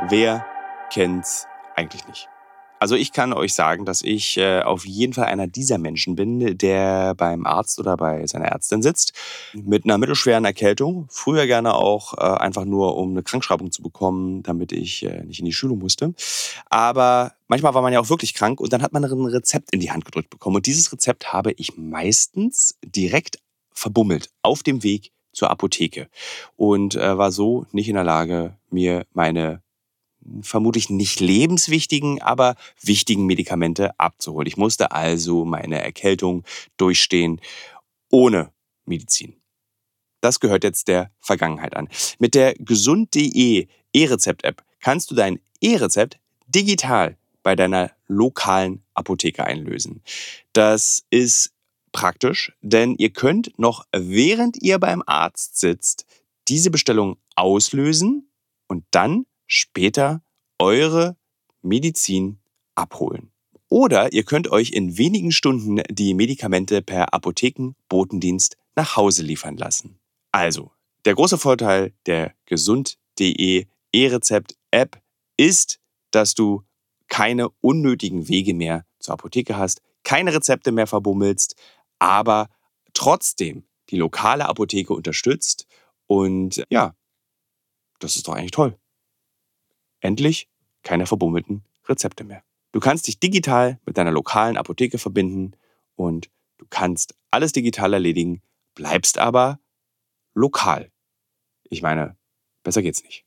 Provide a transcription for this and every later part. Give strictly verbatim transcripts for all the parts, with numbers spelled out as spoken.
Wer kennt's eigentlich nicht? Also ich kann euch sagen, dass ich äh, auf jeden Fall einer dieser Menschen bin, der beim Arzt oder bei seiner Ärztin sitzt mit einer mittelschweren Erkältung. Früher gerne auch äh, einfach nur, um eine Krankschreibung zu bekommen, damit ich äh, nicht in die Schule musste. Aber manchmal war man ja auch wirklich krank und dann hat man ein Rezept in die Hand gedrückt bekommen. Und dieses Rezept habe ich meistens direkt verbummelt auf dem Weg zur Apotheke und äh, war so nicht in der Lage, mir meine vermutlich nicht lebenswichtigen, aber wichtigen Medikamente abzuholen. Ich musste also meine Erkältung durchstehen ohne Medizin. Das gehört jetzt der Vergangenheit an. Mit der gesund punkt de E-Rezept-App kannst du dein E-Rezept digital bei deiner lokalen Apotheke einlösen. Das ist praktisch, denn ihr könnt noch während ihr beim Arzt sitzt, diese Bestellung auslösen und dann später eure Medizin abholen. Oder ihr könnt euch in wenigen Stunden die Medikamente per Apothekenbotendienst nach Hause liefern lassen. Also, der große Vorteil der gesund punkt de E-Rezept-App ist, dass du keine unnötigen Wege mehr zur Apotheke hast, keine Rezepte mehr verbummelst, aber trotzdem die lokale Apotheke unterstützt. Und ja, das ist doch eigentlich toll. Endlich keine verbummelten Rezepte mehr. Du kannst dich digital mit deiner lokalen Apotheke verbinden und du kannst alles digital erledigen, bleibst aber lokal. Ich meine, besser geht's nicht.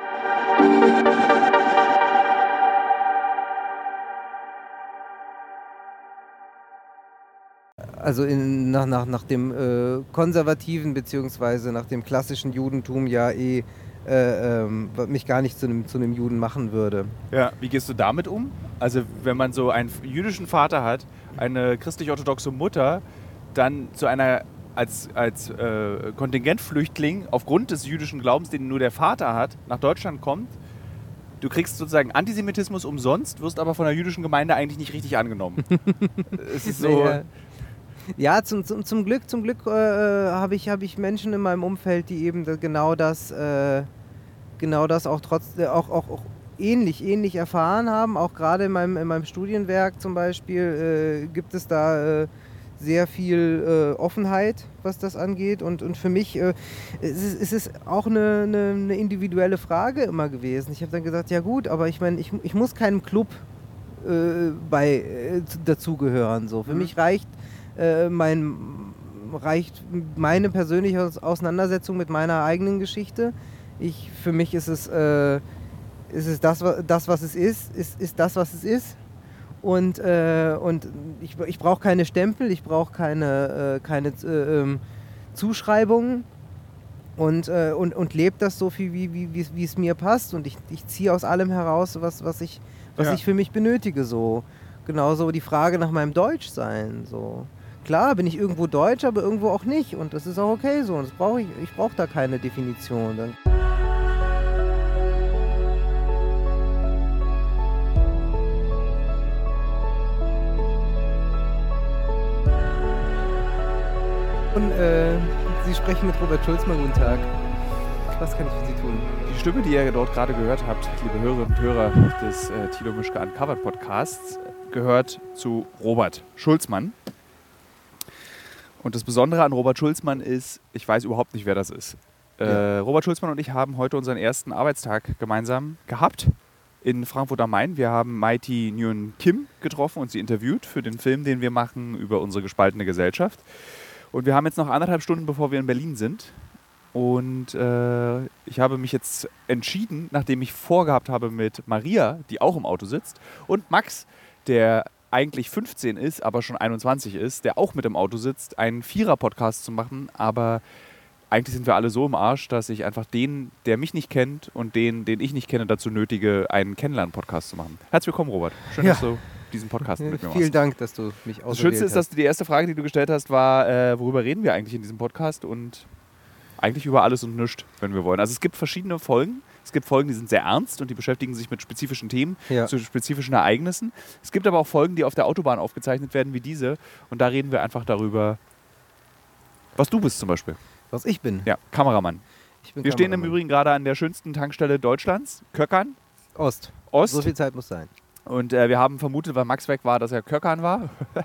Also in, nach, nach, nach dem äh, konservativen bzw. nach dem klassischen Judentum ja eh äh, ähm, mich gar nicht zu einem zu einem Juden machen würde. Ja, wie gehst du damit um? Also wenn man so einen jüdischen Vater hat, eine christlich-orthodoxe Mutter, dann zu einer als, als äh, Kontingentflüchtling aufgrund des jüdischen Glaubens, den nur der Vater hat, nach Deutschland kommt. Du kriegst sozusagen Antisemitismus umsonst, wirst aber von der jüdischen Gemeinde eigentlich nicht richtig angenommen. Es ist so... Ja, ja zum, zum, zum Glück, zum Glück äh, habe ich, hab ich Menschen in meinem Umfeld, die eben da genau das, äh, genau das auch, trotz, äh, auch, auch, auch ähnlich, ähnlich erfahren haben. Auch gerade in meinem, in meinem Studienwerk zum Beispiel äh, gibt es da... Äh, sehr viel äh, Offenheit, was das angeht. Und, und für mich äh, es ist es ist auch eine, eine, eine individuelle Frage immer gewesen. Ich habe dann gesagt, ja gut, aber ich meine, ich, ich muss keinem Club äh, bei, äh, dazugehören. So. Für mhm. mich reicht, äh, mein, reicht meine persönliche Auseinandersetzung mit meiner eigenen Geschichte. Ich, für mich ist es, äh, ist es das, das, was es ist, ist, ist das, was es ist. Und, äh, und ich, ich brauche keine Stempel, ich brauche keine, äh, keine äh, ähm, Zuschreibungen und, äh, und, und lebe das so viel, wie, wie, wie es mir passt. Und ich, ich ziehe aus allem heraus, was, was, ich, was ja. ich für mich benötige. So. Genauso die Frage nach meinem Deutschsein. So. Klar bin ich irgendwo Deutsch, aber irgendwo auch nicht. Und das ist auch okay so. Und das brauch ich ich brauche da keine Definition. Dann Und äh, Sie sprechen mit Robert Schulzmann. Guten Tag. Was kann ich für Sie tun? Die Stimme, die ihr dort gerade gehört habt, liebe Hörerinnen und Hörer des äh, Thilo Mischke Uncovered Podcasts, gehört zu Robert Schulzmann. Und das Besondere an Robert Schulzmann ist, ich weiß überhaupt nicht, wer das ist. Äh, ja. Robert Schulzmann und ich haben heute unseren ersten Arbeitstag gemeinsam gehabt in Frankfurt am Main. Wir haben Mighty Nguyen Kim getroffen und sie interviewt für den Film, den wir machen über unsere gespaltene Gesellschaft. Und wir haben jetzt noch anderthalb Stunden, bevor wir in Berlin sind. Und äh, ich habe mich jetzt entschieden, nachdem ich vorgehabt habe mit Maria, die auch im Auto sitzt, und Max, der eigentlich fünfzehn ist, aber schon einundzwanzig ist, der auch mit im Auto sitzt, einen Vierer-Podcast zu machen. Aber eigentlich sind wir alle so im Arsch, dass ich einfach den, der mich nicht kennt und den, den ich nicht kenne, dazu nötige, einen Kennenlernen-Podcast zu machen. Herzlich willkommen, Robert. Schön, ja. dass du diesen Podcast mit mir machst. Vielen Dank, dass du mich ausgewählt hast. Das Schönste ist, dass die erste Frage, die du gestellt hast, war, äh, worüber reden wir eigentlich in diesem Podcast? Und eigentlich über alles und nichts, wenn wir wollen. Also es gibt verschiedene Folgen. Es gibt Folgen, die sind sehr ernst und die beschäftigen sich mit spezifischen Themen, ja. zu spezifischen Ereignissen. Es gibt aber auch Folgen, die auf der Autobahn aufgezeichnet werden, wie diese. Und da reden wir einfach darüber, was du bist zum Beispiel. Was ich bin? Ja, Kameramann. Ich bin wir Kameramann. stehen im Übrigen gerade an der schönsten Tankstelle Deutschlands, Köckern. Ost. Ost. So viel Zeit muss sein. Und äh, wir haben vermutet, weil Max weg war, dass er Köckern war.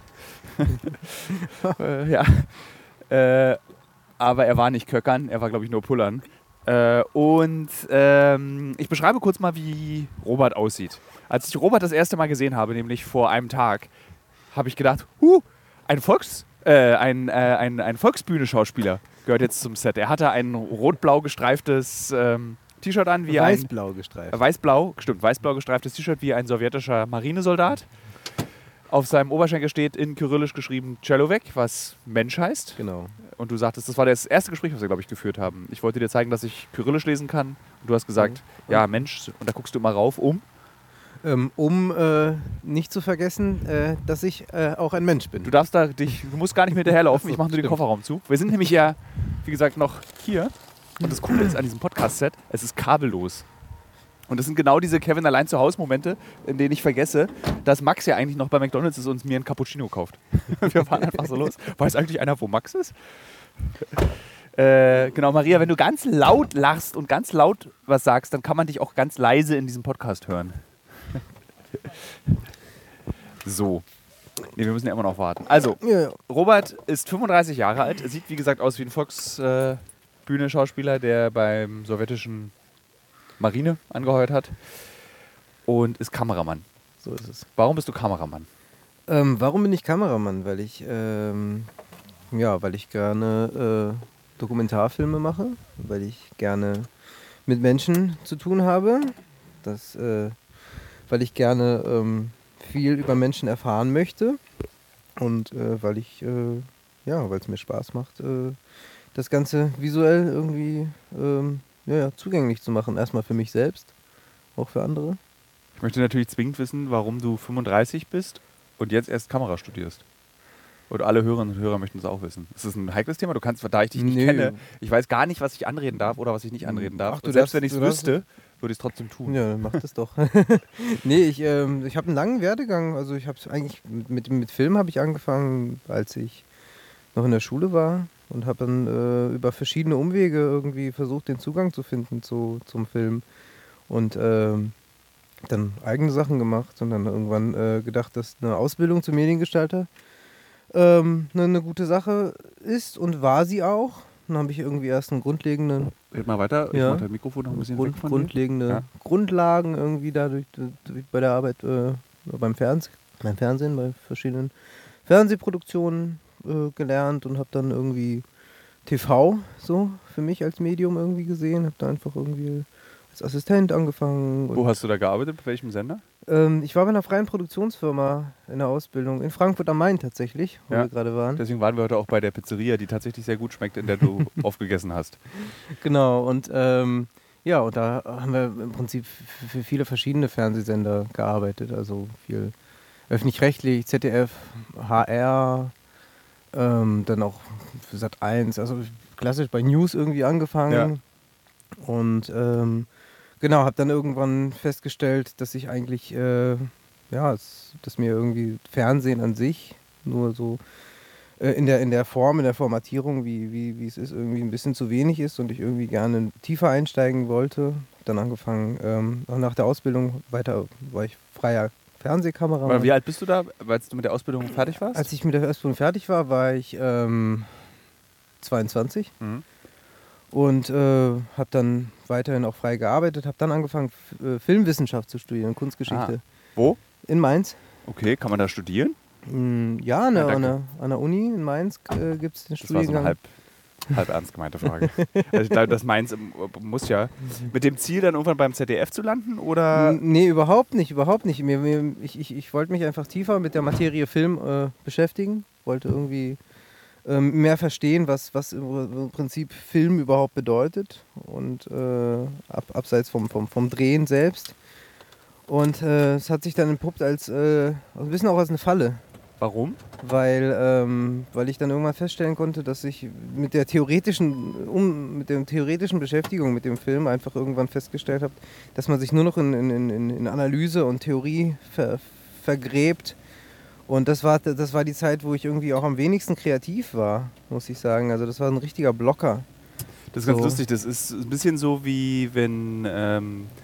äh, ja. Äh, aber er war nicht Köckern, er war, glaube ich, nur Pullern. Äh, und ähm, ich beschreibe kurz mal, wie Robert aussieht. Als ich Robert das erste Mal gesehen habe, nämlich vor einem Tag, habe ich gedacht, huh, ein, Volks, äh, ein, äh, ein, ein Volksbühne-Schauspieler gehört jetzt zum Set. Er hatte ein rot-blau gestreiftes ähm, T-Shirt an, wie ein... Weiß-blau gestreift. Äh, weiß-blau, stimmt, weiß-blau gestreiftes T-Shirt wie ein sowjetischer Marinesoldat. Auf seinem Oberschenkel steht in Kyrillisch geschrieben Člověk, was Mensch heißt. Genau. Und du sagtest, das war das erste Gespräch, was wir, glaube ich, geführt haben. Ich wollte dir zeigen, dass ich Kyrillisch lesen kann. Und du hast gesagt, Mhm. ja, Mensch. Und da guckst du immer rauf, um. Ähm, um äh, nicht zu vergessen, äh, dass ich äh, auch ein Mensch bin. Du darfst da dich, du musst gar nicht mehr hinterherlaufen. Ach so, Ich mache nur den stimmt. Kofferraum zu. Wir sind nämlich ja, wie gesagt, noch hier. Und das Coole ist an diesem Podcast-Set, es ist kabellos. Und das sind genau diese Kevin allein zu Hause Momente, in denen ich vergesse, dass Max ja eigentlich noch bei McDonald's ist und mir einen Cappuccino kauft. Wir fahren einfach so los. Weiß eigentlich einer, wo Max ist? Äh, genau, Maria, wenn du ganz laut lachst und ganz laut was sagst, dann kann man dich auch ganz leise in diesem Podcast hören. So. Nee, wir müssen ja immer noch warten. Also, Ja, ja. Robert ist fünfunddreißig Jahre alt. Er sieht, wie gesagt, aus wie ein Volksbühne-Schauspieler, der beim sowjetischen Marine angeheuert hat. Und ist Kameramann. So ist es. Warum bist du Kameramann? Ähm, warum bin ich Kameramann? Weil ich, ähm, ja, weil ich gerne äh, Dokumentarfilme mache, weil ich gerne mit Menschen zu tun habe, das, äh, weil ich gerne ähm, viel über Menschen erfahren möchte und äh, weil ich, äh, ja, weil es mir Spaß macht, äh, das Ganze visuell irgendwie ähm, ja, ja, zugänglich zu machen. Erstmal für mich selbst, auch für andere. Ich möchte natürlich zwingend wissen, warum du fünfunddreißig bist und jetzt erst Kamera studierst. Und alle Hörerinnen und Hörer möchten es auch wissen. Ist das ein heikles Thema? Du kannst, da ich dich nicht Nö. kenne, ich weiß gar nicht, was ich anreden darf oder was ich nicht anreden darf. Ach, du und selbst darfst- wenn ich es du darfst- wüsste, würde ich es trotzdem tun. Ja, dann mach das doch. Nee, ich, ähm, ich habe einen langen Werdegang. Also ich habe eigentlich mit, mit, mit Film habe ich angefangen, als ich noch in der Schule war und habe dann äh, über verschiedene Umwege irgendwie versucht, den Zugang zu finden zu, zum Film und ähm, dann eigene Sachen gemacht und dann irgendwann äh, gedacht, dass eine Ausbildung zum Mediengestalter ähm, eine, eine gute Sache ist und war sie auch. Dann habe ich irgendwie erst einen grundlegenden Red mal weiter, ich Ja. mach dein Mikrofon noch ein bisschen Grund, weg von grundlegende Ja. Grundlagen irgendwie dadurch durch, bei der Arbeit äh, beim, Fernseh, beim Fernsehen, bei verschiedenen Fernsehproduktionen äh, gelernt und habe dann irgendwie T V so für mich als Medium irgendwie gesehen, habe da einfach irgendwie als Assistent angefangen. dir. Wo Und, hast du da gearbeitet? Bei welchem Sender? ähm, ich war bei einer freien Produktionsfirma in der Ausbildung in Frankfurt am Main tatsächlich, wo Ja. wir gerade waren. Deswegen waren wir heute auch bei der Pizzeria, die tatsächlich sehr gut schmeckt, in der du aufgegessen hast. Genau, und ähm, ja, und da haben wir im Prinzip f- für viele verschiedene Fernsehsender gearbeitet. Also viel öffentlich-rechtlich, Z D F, H R, ähm, dann auch für Sat eins, also klassisch bei News irgendwie angefangen. Und ähm, genau, habe dann irgendwann festgestellt, dass ich eigentlich, äh, ja, es, dass mir irgendwie Fernsehen an sich nur so äh, in, der, in der Form, in der Formatierung, wie, wie, wie es ist, irgendwie ein bisschen zu wenig ist und ich irgendwie gerne tiefer einsteigen wollte. Hab dann angefangen, ähm, auch nach der Ausbildung weiter, war ich freier Fernsehkameramann. Aber wie alt bist du da, als du mit der Ausbildung fertig warst? Als ich mit der Ausbildung fertig war, war ich ähm, zweiundzwanzig. Mhm. Und äh, habe dann weiterhin auch frei gearbeitet, habe dann angefangen, F äh, Filmwissenschaft zu studieren, Kunstgeschichte. Wo? In Mainz. Okay, kann man da studieren? Mm, ja, an der, Ja, an, danke. der, an der Uni in Mainz äh, gibt es den Das war so Studiengang. eine halb, halb ernst gemeinte Frage. Also ich glaube, das Mainz ähm, muss ja mit dem Ziel dann irgendwann beim Z D F zu landen oder? N- Nee, überhaupt nicht, überhaupt nicht. Mir, mir, ich ich, ich wollte mich einfach tiefer mit der Materie Film äh, beschäftigen, wollte irgendwie ähm, mehr verstehen, was, was im, im Prinzip Film überhaupt bedeutet und äh, ab, abseits vom, vom, vom Drehen selbst. Und äh, es hat sich dann entpuppt als äh, ein bisschen auch als eine Falle. Warum? Weil, ähm, weil ich dann irgendwann feststellen konnte, dass ich mit der theoretischen, um, mit der theoretischen Beschäftigung mit dem Film einfach irgendwann festgestellt habe, dass man sich nur noch in, in, in, in Analyse und Theorie ver, vergräbt. Und das war, das war die Zeit, wo ich irgendwie auch am wenigsten kreativ war, muss ich sagen. Also das war ein richtiger Blocker. Das ist ganz So. lustig. Das ist ein bisschen so wie wenn ähm,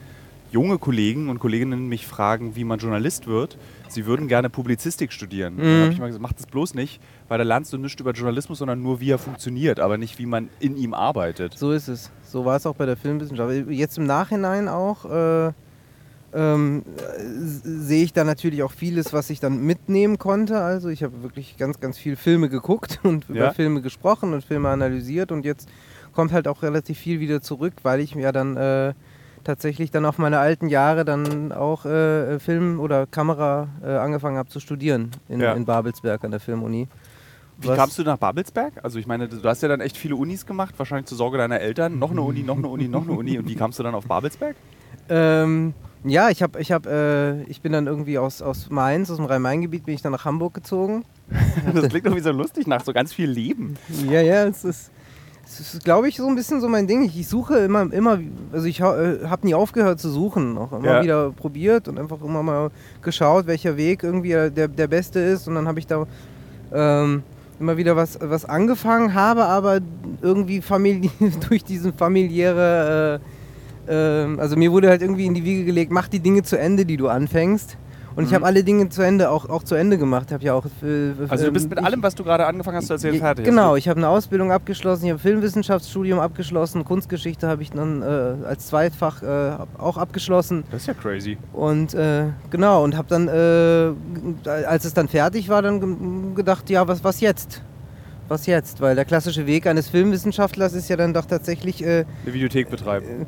junge Kollegen und Kolleginnen mich fragen, wie man Journalist wird, sie würden gerne Publizistik studieren. Mhm. Dann habe ich mal gesagt, mach das bloß nicht, weil da lernst du nichts über Journalismus, sondern nur, wie er funktioniert, aber nicht, wie man in ihm arbeitet. So ist es. So war es auch bei der Filmwissenschaft. Jetzt im Nachhinein auch äh, ähm, sehe ich da natürlich auch vieles, was ich dann mitnehmen konnte. Also ich habe wirklich ganz, ganz viel Filme geguckt und Ja. über Filme gesprochen und Filme analysiert und jetzt kommt halt auch relativ viel wieder zurück, weil ich mir dann äh, tatsächlich dann auf meine alten Jahre dann auch äh, Film oder Kamera äh, angefangen habe zu studieren in, Ja. in Babelsberg an der Filmuni. Wie Was- kamst du nach Babelsberg? Also ich meine, du hast ja dann echt viele Unis gemacht, wahrscheinlich zur Sorge deiner Eltern. Noch eine Uni, noch eine Uni, noch eine Uni. Und wie kamst du dann auf Babelsberg? Ähm, ja, ich habe, ich habe, äh, ich bin dann irgendwie aus, aus Mainz, aus dem Rhein-Main-Gebiet, bin ich dann nach Hamburg gezogen. Das klingt doch wie so lustig nach so ganz viel Leben. Ja, ja, es ist, es ist, glaube ich, so ein bisschen so mein Ding. Ich, ich suche immer, immer, also ich ha, äh, habe nie aufgehört zu suchen, auch immer Ja. wieder probiert und einfach immer mal geschaut, welcher Weg irgendwie der, der beste ist. Und dann habe ich da ähm, immer wieder was, was angefangen, habe aber irgendwie famili durch diesen familiäre, äh, äh, also mir wurde halt irgendwie in die Wiege gelegt, mach die Dinge zu Ende, die du anfängst. Und ich Mhm. habe alle Dinge zu Ende, auch, auch zu Ende gemacht. Hab ja auch, äh, Also du ähm, bist mit ich- allem, was du gerade angefangen hast, zu erzählen, Ja, fertig. Genau, ich habe eine Ausbildung abgeschlossen, ich habe Filmwissenschaftsstudium abgeschlossen, Kunstgeschichte habe ich dann äh, als Zweitfach äh, auch abgeschlossen Das ist ja crazy. und äh, genau und habe dann, äh, als es dann fertig war, dann ge- gedacht, ja, was, was jetzt? Was jetzt? Weil der klassische Weg eines Filmwissenschaftlers ist ja dann doch tatsächlich äh, Eine Videothek betreiben.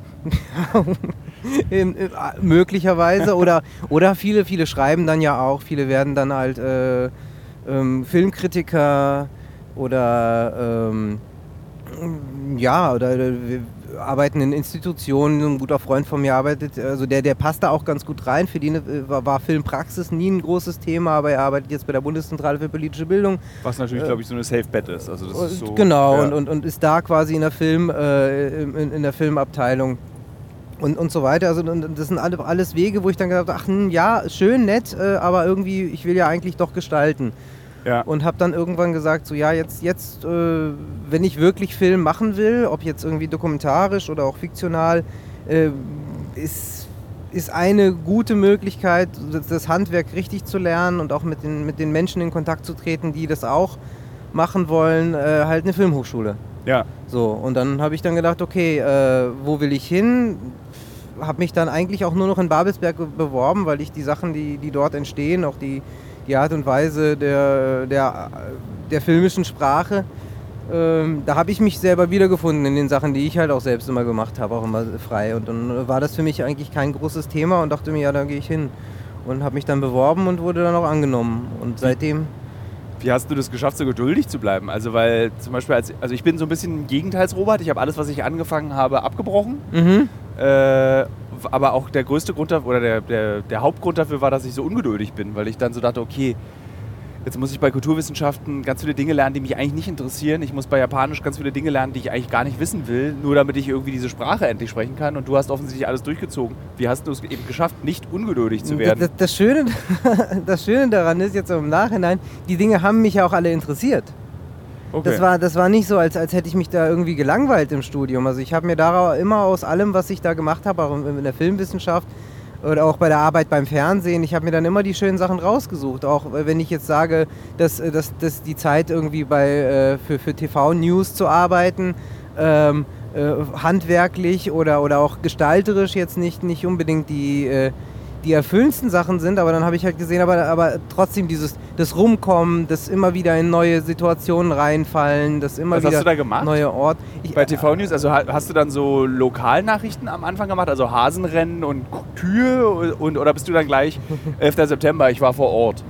in, in, möglicherweise oder, oder viele, viele schreiben dann ja auch, viele werden dann halt äh, ähm, Filmkritiker oder ähm, ja, oder äh, wir arbeiten in Institutionen. Ein guter Freund von mir arbeitet, also der, der passt da auch ganz gut rein. Für den äh, war, war Filmpraxis nie ein großes Thema, aber er arbeitet jetzt bei der Bundeszentrale für politische Bildung. Was natürlich, glaube ich, so eine Safe Bet ist. Also das ist so, Genau, ja. und, und, und ist da quasi in der Film, äh, in, in der Filmabteilung und, und so weiter. Also und das sind alle, alles Wege, wo ich dann gedacht habe, ach hm, ja, schön, nett, äh, aber irgendwie, ich will ja eigentlich doch gestalten. Ja. Und habe dann irgendwann gesagt, so ja, jetzt, jetzt äh, wenn ich wirklich Film machen will, ob jetzt irgendwie dokumentarisch oder auch fiktional, äh, ist, ist eine gute Möglichkeit, das, das Handwerk richtig zu lernen und auch mit den, mit den Menschen in Kontakt zu treten, die das auch machen wollen, äh, halt eine Filmhochschule. ja. So, und dann habe ich dann gedacht, okay, äh, wo will ich hin? Habe mich dann eigentlich auch nur noch in Babelsberg beworben, weil ich die Sachen, die, die dort entstehen, auch die, die Art und Weise der, der, der filmischen Sprache, ähm, da habe ich mich selber wiedergefunden in den Sachen, die ich halt auch selbst immer gemacht habe, auch immer frei. Und dann war das für mich eigentlich kein großes Thema und dachte mir, ja, da gehe ich hin. Und habe mich dann beworben und wurde dann auch angenommen. Und seitdem... Wie hast du das geschafft, so geduldig zu bleiben? Also weil zum Beispiel, als, also ich bin so ein bisschen Gegenteils-Robert. Ich habe alles, was ich angefangen habe, abgebrochen. Mhm. Äh, aber auch der größte Grund dafür, oder der, der, der Hauptgrund dafür war, dass ich so ungeduldig bin, weil ich dann so dachte, okay, jetzt muss ich bei Kulturwissenschaften ganz viele Dinge lernen, die mich eigentlich nicht interessieren. Ich muss bei Japanisch ganz viele Dinge lernen, die ich eigentlich gar nicht wissen will, nur damit ich irgendwie diese Sprache endlich sprechen kann. Und du hast offensichtlich alles durchgezogen. Wie hast du es eben geschafft, nicht ungeduldig zu werden? Das, das, Schöne, das Schöne daran ist jetzt im Nachhinein, die Dinge haben mich ja auch alle interessiert. Okay. Das war, das war nicht so, als, als hätte ich mich da irgendwie gelangweilt im Studium. Also ich habe mir da immer aus allem, was ich da gemacht habe, auch in der Filmwissenschaft oder auch bei der Arbeit beim Fernsehen, ich habe mir dann immer die schönen Sachen rausgesucht. Auch wenn ich jetzt sage, dass, dass, dass die Zeit irgendwie bei, äh, für, für T V-News zu arbeiten, ähm, äh, handwerklich oder, oder auch gestalterisch jetzt nicht, nicht unbedingt die... Äh, die erfüllendsten Sachen sind, aber dann habe ich halt gesehen, aber, aber trotzdem dieses das Rumkommen, das immer wieder in neue Situationen reinfallen, das immer Was wieder hast du da gemacht? neue Ort. Ich, Bei T V-News, also ha- hast du dann so Lokalnachrichten am Anfang gemacht, also Hasenrennen und Kühe und, oder bist du dann gleich elfter September, ich war vor Ort?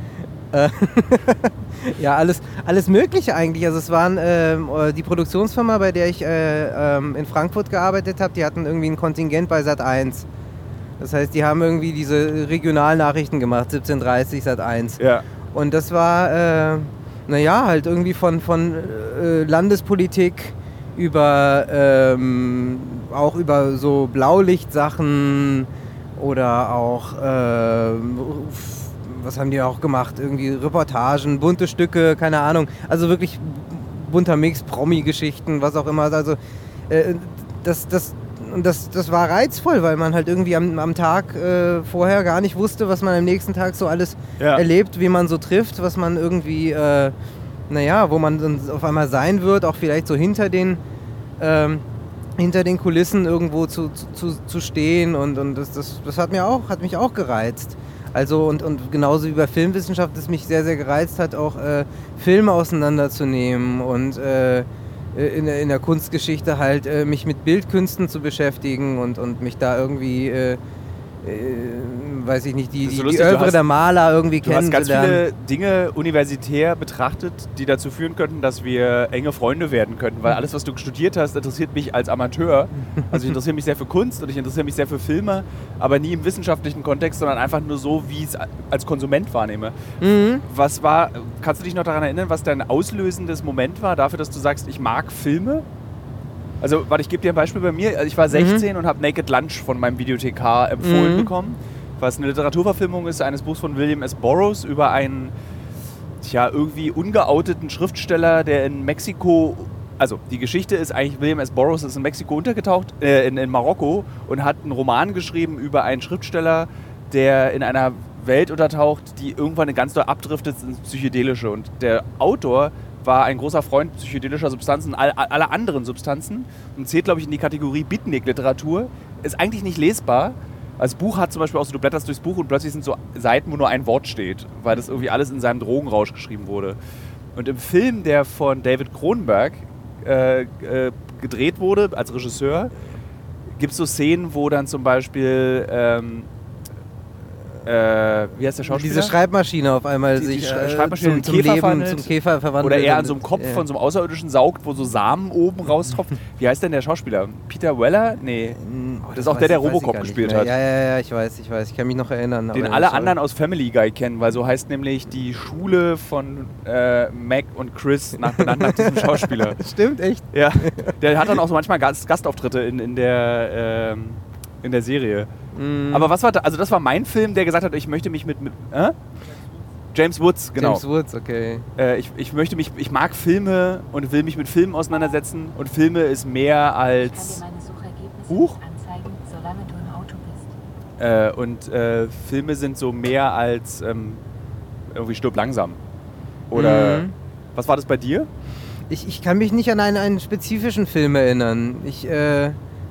Ja, alles, alles Mögliche eigentlich. Also es waren ähm, die Produktionsfirma, bei der ich äh, ähm, in Frankfurt gearbeitet habe, die hatten irgendwie ein Kontingent bei Sat eins. Das heißt, die haben irgendwie diese Regionalnachrichten gemacht, siebzehn Uhr dreißig Sat eins. Ja. Und das war, äh, naja, halt irgendwie von, von äh, Landespolitik über, ähm, auch über so Blaulichtsachen oder auch, äh, was haben die auch gemacht? Irgendwie Reportagen, bunte Stücke, keine Ahnung. Also wirklich bunter Mix, Promi-Geschichten, was auch immer. Also äh, das, das und das, das war reizvoll, weil man halt irgendwie am, am Tag äh, vorher gar nicht wusste, was man am nächsten Tag so alles ja. erlebt, wie man so trifft, was man irgendwie, äh, naja, wo man dann auf einmal sein wird, auch vielleicht so hinter den, ähm, hinter den Kulissen irgendwo zu, zu, zu stehen und, und das, das, das hat, mir auch, hat mich auch gereizt. Also und, und genauso wie bei Filmwissenschaft es mich sehr, sehr gereizt hat, auch äh, Filme auseinanderzunehmen und äh, in, in der Kunstgeschichte halt äh, mich mit Bildkünsten zu beschäftigen und, und mich da irgendwie, äh, äh, weiß ich nicht, die, die, die Övre der Maler irgendwie kennenzulernen. Du hast ganz viele Dinge universitär betrachtet, die dazu führen könnten, dass wir enge Freunde werden könnten, weil alles, was du studiert hast, interessiert mich als Amateur. Also ich interessiere mich sehr für Kunst und ich interessiere mich sehr für Filme, aber nie im wissenschaftlichen Kontext, sondern einfach nur so, wie ich es als Konsument wahrnehme. Mhm. Was war, kannst du dich noch daran erinnern, was dein auslösendes Moment war dafür, dass du sagst, ich mag Filme? Also, warte, ich gebe dir ein Beispiel bei mir. Ich war sechzehn mhm. und habe Naked Lunch von meinem Videothekar empfohlen mhm. bekommen, was eine Literaturverfilmung ist eines Buchs von William S. Burroughs über einen, tja, irgendwie ungeouteten Schriftsteller, der in Mexiko, also die Geschichte ist eigentlich, William S. Burroughs ist in Mexiko untergetaucht, äh, in, in Marokko und hat einen Roman geschrieben über einen Schriftsteller, der in einer Welt untertaucht, die irgendwann ganz doll abdriftet ins Psychedelische. Und der Autor war ein großer Freund psychedelischer Substanzen, all, aller anderen Substanzen und zählt, glaube ich, in die Kategorie Beatnik-Literatur. Ist eigentlich nicht lesbar. Als Buch hat zum Beispiel auch so, du blätterst durchs Buch und plötzlich sind so Seiten, wo nur ein Wort steht, weil das irgendwie alles in seinem Drogenrausch geschrieben wurde. Und im Film, der von David Cronenberg äh, äh, gedreht wurde, als Regisseur, gibt es so Szenen, wo dann zum Beispiel ähm, Äh, wie heißt der Schauspieler? Diese Schreibmaschine auf einmal die, sich die Schreibmaschine zum, zum Käfer Leben, verwandelt. zum Käfer verwandelt. Oder er an so einem Kopf ja. von so einem Außerirdischen saugt, wo so Samen oben raustropft. Wie heißt denn der Schauspieler? Peter Weller? Nee. Oh, das, das ist auch der, der Robocop gespielt hat. Ja, ja, ja, ich weiß, ich weiß. Ich kann mich noch erinnern. Den alle anderen aus Family Guy kennen, weil so heißt nämlich die Schule von äh, Mac und Chris nach, benannt nach diesem Schauspieler. Stimmt, echt? Ja. Der hat dann auch so manchmal Gast, Gastauftritte in, in der... Ähm, in der Serie. Mm. Aber was war da? Also das war mein Film, der gesagt hat, ich möchte mich mit... mit äh? James Woods, genau. James Woods, okay. Äh, ich, ich möchte mich... Ich mag Filme und will mich mit Filmen auseinandersetzen. Und Filme ist mehr als... Ich kann dir meine Suchergebnisse Huch. anzeigen, solange du im Auto bist. Äh, und äh, Filme sind so mehr als ähm, irgendwie Stirb langsam. Oder... Mm. Was war das bei dir? Ich, ich kann mich nicht an einen, einen spezifischen Film erinnern. Ich... Äh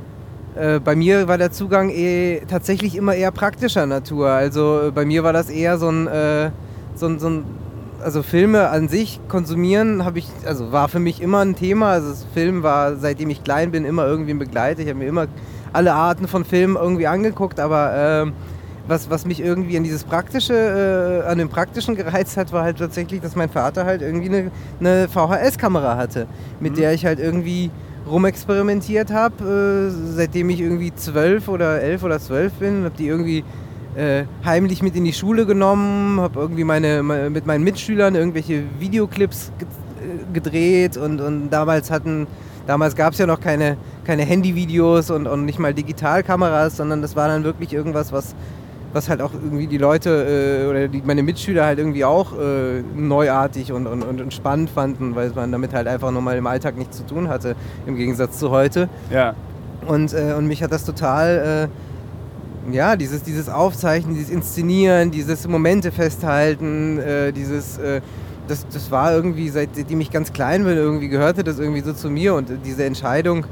Äh, bei mir war der Zugang eh tatsächlich immer eher praktischer Natur. Also äh, bei mir war das eher so ein, äh, so ein, so ein also Filme an sich konsumieren habe ich, also war für mich immer ein Thema. Also das Film war, seitdem ich klein bin, immer irgendwie ein Begleiter. Ich habe mir immer alle Arten von Filmen irgendwie angeguckt, aber äh, was, was mich irgendwie an dieses Praktische, äh, an dem Praktischen gereizt hat, war halt tatsächlich, dass mein Vater halt irgendwie eine, eine V H S-Kamera hatte, mit mhm. der ich halt irgendwie rumexperimentiert habe, äh, seitdem ich irgendwie zwölf oder elf oder zwölf bin, habe die irgendwie äh, heimlich mit in die Schule genommen, habe irgendwie meine, meine mit meinen Mitschülern irgendwelche Videoclips ge- gedreht und, und damals hatten damals gab es ja noch keine, keine Handyvideos und, und nicht mal Digitalkameras, sondern das war dann wirklich irgendwas, was was halt auch irgendwie die Leute äh, oder die, meine Mitschüler halt irgendwie auch äh, neuartig und, und, und spannend fanden, weil man damit halt einfach nochmal im Alltag nichts zu tun hatte, im Gegensatz zu heute. Ja. Und, äh, und mich hat das total, äh, ja, dieses, dieses Aufzeichnen, dieses Inszenieren, dieses Momente festhalten, äh, dieses, äh, das, das war irgendwie, seitdem ich ganz klein bin, irgendwie gehörte das irgendwie so zu mir und diese Entscheidung,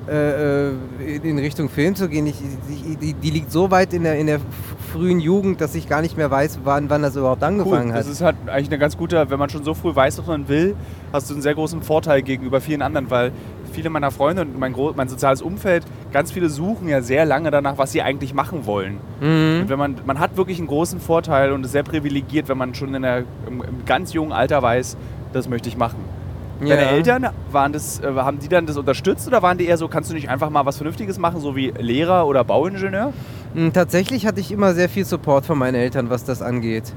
äh, in Richtung Film zu gehen, ich, die, die liegt so weit in der, in der frühen Jugend, dass ich gar nicht mehr weiß, wann, wann das überhaupt angefangen cool. hat. Das ist halt eigentlich eine ganz gute, wenn man schon so früh weiß, was man will, hast du einen sehr großen Vorteil gegenüber vielen anderen, weil viele meiner Freunde und mein, mein soziales Umfeld, ganz viele suchen ja sehr lange danach, was sie eigentlich machen wollen. Mhm. Und wenn man, man hat wirklich einen großen Vorteil und ist sehr privilegiert, wenn man schon in der, im, im ganz jungen Alter weiß, das möchte ich machen. Ja. Deine Eltern, waren das, äh, haben die dann das unterstützt oder waren die eher so, kannst du nicht einfach mal was Vernünftiges machen, so wie Lehrer oder Bauingenieur? Tatsächlich hatte ich immer sehr viel Support von meinen Eltern, was das angeht.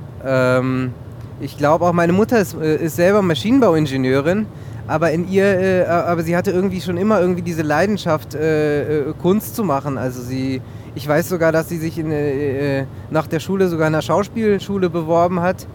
Ähm, ich glaube auch, meine Mutter ist, ist selber Maschinenbauingenieurin, aber in ihr, äh, aber sie hatte irgendwie schon immer irgendwie diese Leidenschaft, äh, Kunst zu machen. Also sie, ich weiß sogar, dass sie sich in, äh, nach der Schule sogar in einer Schauspielschule beworben hat.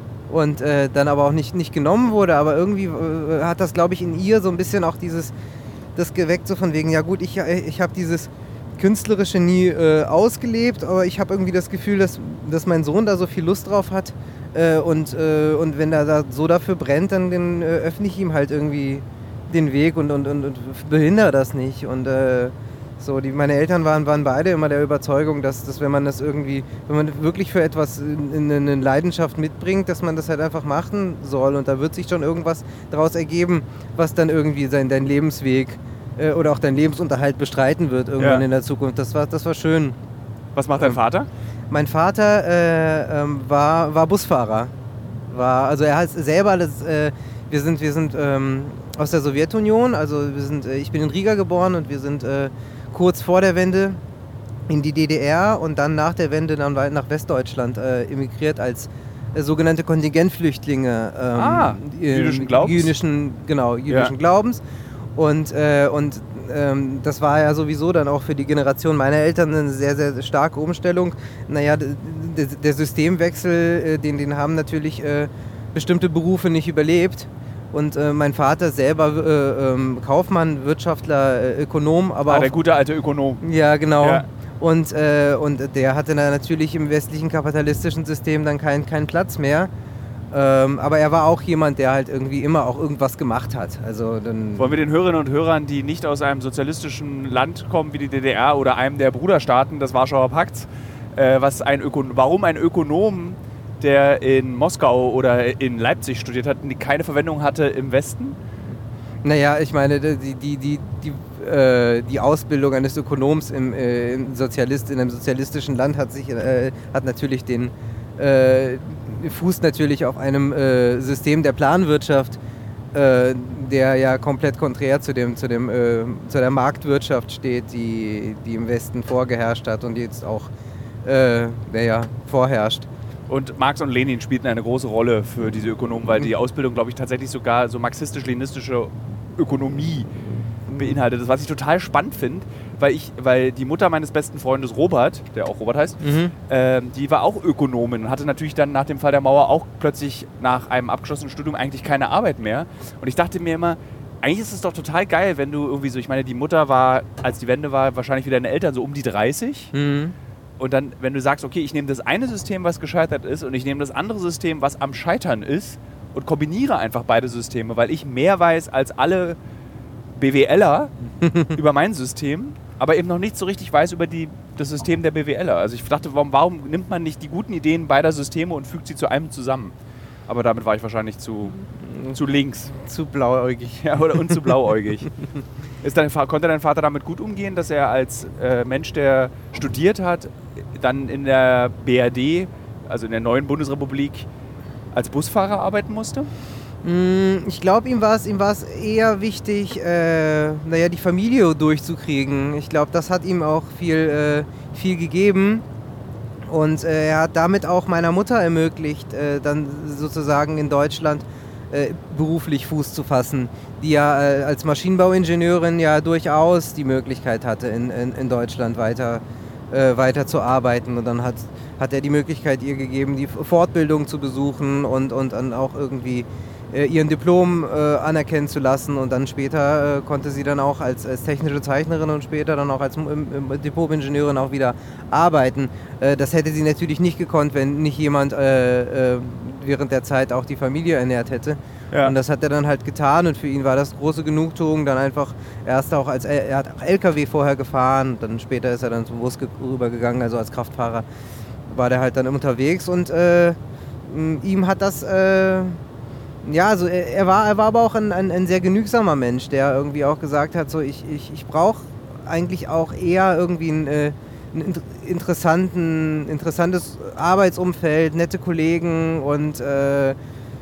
Und äh, dann aber auch nicht, nicht genommen wurde, aber irgendwie äh, hat das, glaube ich, in ihr so ein bisschen auch dieses, das geweckt, so von wegen, ja gut, ich, ich habe dieses Künstlerische nie äh, ausgelebt, aber ich habe irgendwie das Gefühl, dass, dass mein Sohn da so viel Lust drauf hat äh, und, äh, und wenn er da so dafür brennt, dann, dann äh, öffne ich ihm halt irgendwie den Weg und, und, und, und behindere das nicht. Und äh, so, die, meine Eltern waren, waren beide immer der Überzeugung, dass, dass wenn man das irgendwie, wenn man wirklich für etwas in, in eine Leidenschaft mitbringt, dass man das halt einfach machen soll und da wird sich schon irgendwas daraus ergeben, was dann irgendwie sein, dein Lebensweg äh, oder auch dein Lebensunterhalt bestreiten wird irgendwann ja. in der Zukunft. Das war, das war schön. Was macht dein ähm, Vater? Mein Vater äh, ähm, war, war Busfahrer. War, also er hat selber das, äh, wir sind, wir sind ähm, aus der Sowjetunion, also wir sind, äh, ich bin in Riga geboren und wir sind äh, kurz vor der Wende in die D D R und dann nach der Wende dann nach Westdeutschland äh, emigriert als äh, sogenannte Kontingentflüchtlinge ähm, ah, äh, jüdischen Glaubens. Jüdischen, genau, jüdischen ja. Glaubens. Und, äh, und ähm, das war ja sowieso dann auch für die Generation meiner Eltern eine sehr, sehr starke Umstellung. Naja, d- d- der Systemwechsel, äh, den, den haben natürlich äh, bestimmte Berufe nicht überlebt. Und äh, mein Vater selber äh, ähm, Kaufmann, Wirtschaftler, äh, Ökonom, aber ah, auch, der gute alte Ökonom. Ja, genau. Ja. Und, äh, und der hatte dann natürlich im westlichen kapitalistischen System dann keinen keinen Platz mehr. Ähm, aber er war auch jemand, der halt irgendwie immer auch irgendwas gemacht hat. Also dann Wollen wir den Hörerinnen und Hörern, die nicht aus einem sozialistischen Land kommen wie die D D R oder einem der Bruderstaaten des Warschauer Pakts, äh, was ein Ökon- warum ein Ökonom, der in Moskau oder in Leipzig studiert hat, keine Verwendung hatte im Westen? Naja, ich meine, die, die, die, die, äh, die Ausbildung eines Ökonoms im, äh, im Sozialist, in einem sozialistischen Land hat, sich, äh, hat natürlich den äh, Fuß natürlich auf einem äh, System der Planwirtschaft, äh, der ja komplett konträr zu, dem, zu, dem, äh, zu der Marktwirtschaft steht, die, die im Westen vorgeherrscht hat und jetzt auch äh, naja, vorherrscht. Und Marx und Lenin spielten eine große Rolle für diese Ökonomen, weil die Ausbildung, glaube ich, tatsächlich sogar so marxistisch-leninistische Ökonomie beinhaltet. Das, was ich total spannend finde, weil, ich, weil die Mutter meines besten Freundes Robert, der auch Robert heißt, Mhm. äh, die war auch Ökonomin und hatte natürlich dann nach dem Fall der Mauer auch plötzlich nach einem abgeschlossenen Studium eigentlich keine Arbeit mehr. Und ich dachte mir immer, eigentlich ist es doch total geil, wenn du irgendwie so, ich meine, die Mutter war, als die Wende war, wahrscheinlich wie deine Eltern so um die dreißig. Mhm. Und dann, wenn du sagst, okay, ich nehme das eine System, was gescheitert ist, und ich nehme das andere System, was am Scheitern ist, und kombiniere einfach beide Systeme, weil ich mehr weiß als alle BWLer über mein System, aber eben noch nicht so richtig weiß über die, das System der BWLer. Also ich dachte, warum, warum nimmt man nicht die guten Ideen beider Systeme und fügt sie zu einem zusammen? Aber damit war ich wahrscheinlich zu, zu links. Zu blauäugig. Ja, oder, und zu blauäugig. Ist dein, konnte dein Vater damit gut umgehen, dass er als äh, Mensch, der studiert hat, dann in der B R D, also in der neuen Bundesrepublik, als Busfahrer arbeiten musste? Ich glaube, ihm war es ihm war's eher wichtig, äh, naja, die Familie durchzukriegen. Ich glaube, das hat ihm auch viel, äh, viel gegeben. Und äh, er hat damit auch meiner Mutter ermöglicht, äh, dann sozusagen in Deutschland äh, beruflich Fuß zu fassen, die ja äh, als Maschinenbauingenieurin ja durchaus die Möglichkeit hatte, in, in, in Deutschland weiter, äh, weiter zu arbeiten. Und dann hat, hat er die Möglichkeit ihr gegeben, die Fortbildung zu besuchen und, und dann auch irgendwie äh, ihren Diplom äh, anerkennen zu lassen. Und dann später äh, konnte sie dann auch als, als technische Zeichnerin und später dann auch als im, im Diplom-Ingenieurin auch wieder arbeiten. Äh, das hätte sie natürlich nicht gekonnt, wenn nicht jemand äh, äh, während der Zeit auch die Familie ernährt hätte. Ja. Und das hat er dann halt getan und für ihn war das große Genugtuung, dann einfach erst auch als, er hat auch L K W vorher gefahren, dann später ist er dann zum Bus rübergegangen, also als Kraftfahrer war der halt dann unterwegs und äh, ihm hat das, äh, ja, also er, er, war, er war aber auch ein, ein, ein sehr genügsamer Mensch, der irgendwie auch gesagt hat, so ich, ich, ich brauche eigentlich auch eher irgendwie ein, äh, ein interessanten, interessantes Arbeitsumfeld, nette Kollegen und äh,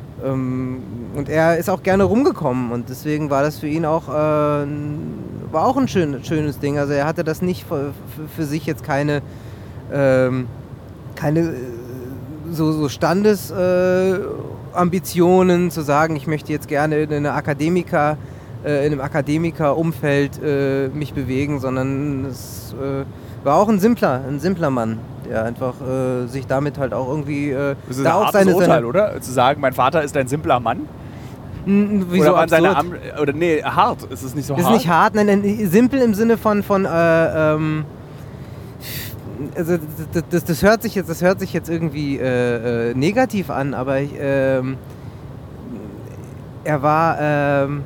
Und er ist auch gerne rumgekommen und deswegen war das für ihn auch, äh, war auch ein schön, schönes Ding. Also er hatte das nicht für, für sich jetzt keine, ähm, keine so, so Standesambitionen äh, zu sagen, ich möchte jetzt gerne in, eine Akademiker, äh, in einem Akademikerumfeld äh, mich bewegen, sondern es äh, war auch ein simpler, ein simpler Mann, der einfach äh, sich damit halt auch irgendwie... Äh, das ist da ein auch hartes seine, Urteil, seine, oder? Zu sagen, mein Vater ist ein simpler Mann? Wieso oder waren seine absurd? Arme, oder nee, hart, ist es nicht so Ist hart? nicht hart, nein, nein, simpel im Sinne von, von äh, ähm, also das, das, das, hört sich jetzt, das hört sich jetzt irgendwie äh, äh, negativ an, aber ich, ähm, er war, ähm,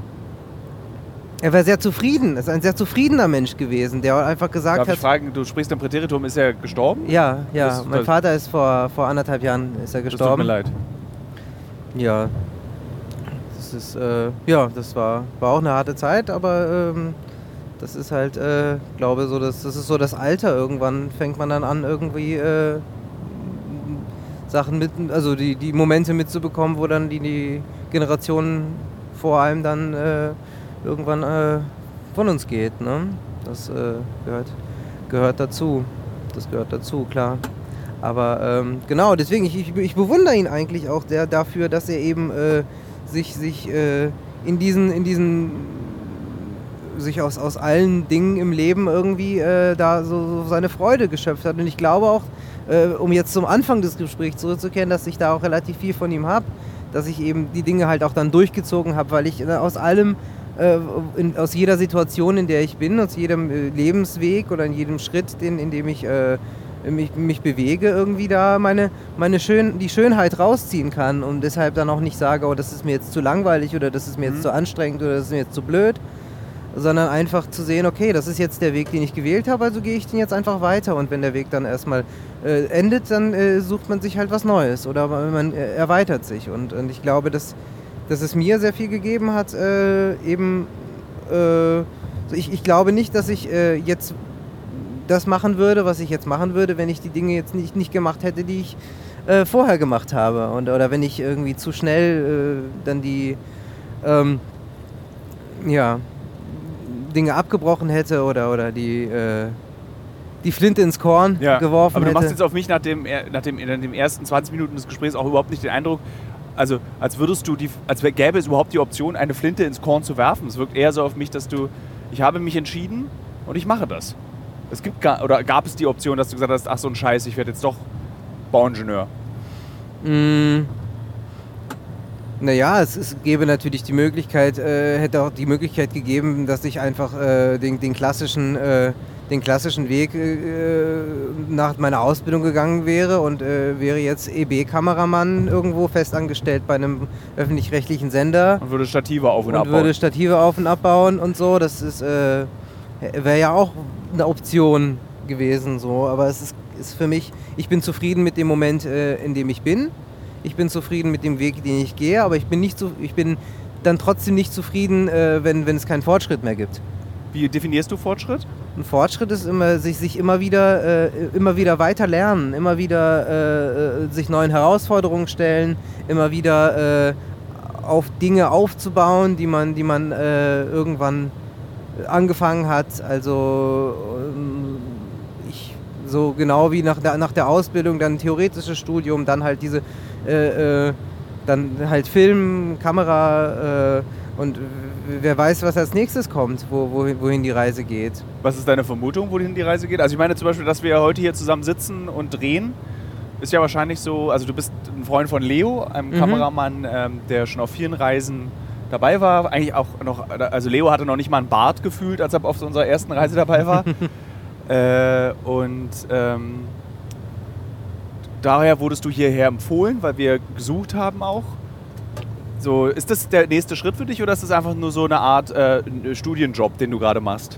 er war sehr zufrieden, er ist ein sehr zufriedener Mensch gewesen, der einfach gesagt Darf hat... ich fragen, du sprichst im Präteritum, ist er gestorben? Ja, ja, Das- mein das- Vater ist vor, vor anderthalb Jahren ist er Das tut gestorben. mir leid. Ja, das ist, äh, ja, das war, war auch eine harte Zeit, aber ähm, das ist halt, äh, glaube so, das, das ist so das Alter. Irgendwann fängt man dann an, irgendwie äh, Sachen mit, also die, die Momente mitzubekommen, wo dann die, die Generation vor allem dann äh, irgendwann äh, von uns geht. Ne? Das äh, gehört, gehört dazu. Das gehört dazu, klar. Aber ähm, genau, deswegen, ich, ich, ich bewundere ihn eigentlich auch sehr dafür, dass er eben äh, sich, sich äh, in diesen, in diesen sich aus, aus allen Dingen im Leben irgendwie äh, da so, so seine Freude geschöpft hat. Und ich glaube auch, äh, um jetzt zum Anfang des Gesprächs zurückzukehren, dass ich da auch relativ viel von ihm habe, dass ich eben die Dinge halt auch dann durchgezogen habe, weil ich äh, aus allem, äh, in, aus jeder Situation, in der ich bin, aus jedem äh, Lebensweg oder in jedem Schritt, den, in dem ich äh, mich, mich bewege, irgendwie da meine, meine Schön, die Schönheit rausziehen kann und deshalb dann auch nicht sage, oh, das ist mir jetzt zu langweilig oder das ist mir jetzt Mhm. zu anstrengend oder das ist mir jetzt zu blöd, sondern einfach zu sehen, okay, das ist jetzt der Weg, den ich gewählt habe, also gehe ich den jetzt einfach weiter und wenn der Weg dann erstmal äh, endet, dann äh, sucht man sich halt was Neues oder man äh, erweitert sich und, und ich glaube, dass, dass es mir sehr viel gegeben hat, äh, eben, äh, ich, ich glaube nicht, dass ich äh, jetzt das machen würde, was ich jetzt machen würde, wenn ich die Dinge jetzt nicht, nicht gemacht hätte, die ich äh, vorher gemacht habe und, oder wenn ich irgendwie zu schnell äh, dann die, ähm, ja, Dinge abgebrochen hätte oder, oder die, äh, die Flinte ins Korn Ja, geworfen aber du hätte. machst jetzt auf mich nach dem, nach dem, in den ersten zwanzig Minuten des Gesprächs auch überhaupt nicht den Eindruck, also als würdest du die, als gäbe es überhaupt die Option, eine Flinte ins Korn zu werfen. Es wirkt eher so auf mich, dass du, ich habe mich entschieden und ich mache das. Es gibt gar, oder gab es die Option, dass du gesagt hast, ach so ein Scheiß, ich werde jetzt doch Bauingenieur. Mm. Naja, es, es gäbe natürlich die Möglichkeit, äh, hätte auch die Möglichkeit gegeben, dass ich einfach äh, den, den, klassischen, äh, den klassischen Weg äh, nach meiner Ausbildung gegangen wäre und äh, wäre jetzt E B-Kameramann irgendwo festangestellt bei einem öffentlich-rechtlichen Sender. Und würde Stative auf und, und abbauen. würde Stative auf- und abbauen und so. Das ist äh, wäre ja auch eine Option gewesen, so. Aber es ist, ist für mich, ich bin zufrieden mit dem Moment, äh, in dem ich bin. Ich bin zufrieden mit dem Weg, den ich gehe, aber ich bin, nicht zu, ich bin dann trotzdem nicht zufrieden, äh, wenn, wenn es keinen Fortschritt mehr gibt. Wie definierst du Fortschritt? Ein Fortschritt ist immer, sich, sich immer wieder, äh, immer wieder weiter lernen, immer wieder äh, sich neuen Herausforderungen stellen, immer wieder äh, auf Dinge aufzubauen, die man, die man äh, irgendwann angefangen hat. Also ähm, ich, so genau wie nach der, nach der Ausbildung, dann theoretisches Studium, dann halt diese, äh, äh, dann halt Film, Kamera äh, und wer weiß, was als nächstes kommt, wo, wohin, wohin die Reise geht. Was ist deine Vermutung, wohin die Reise geht? Also ich meine zum Beispiel, dass wir heute hier zusammen sitzen und drehen, ist ja wahrscheinlich so, also du bist ein Freund von Leo, einem Mhm. Kameramann, ähm, der schon auf vielen Reisen dabei war. Eigentlich auch noch, also Leo hatte noch nicht mal einen Bart gefühlt, als er auf unserer ersten Reise dabei war. äh, und ähm, daher wurdest du hierher empfohlen, weil wir gesucht haben auch. So, ist das der nächste Schritt für dich oder ist das einfach nur so eine Art äh, Studienjob, den du gerade machst?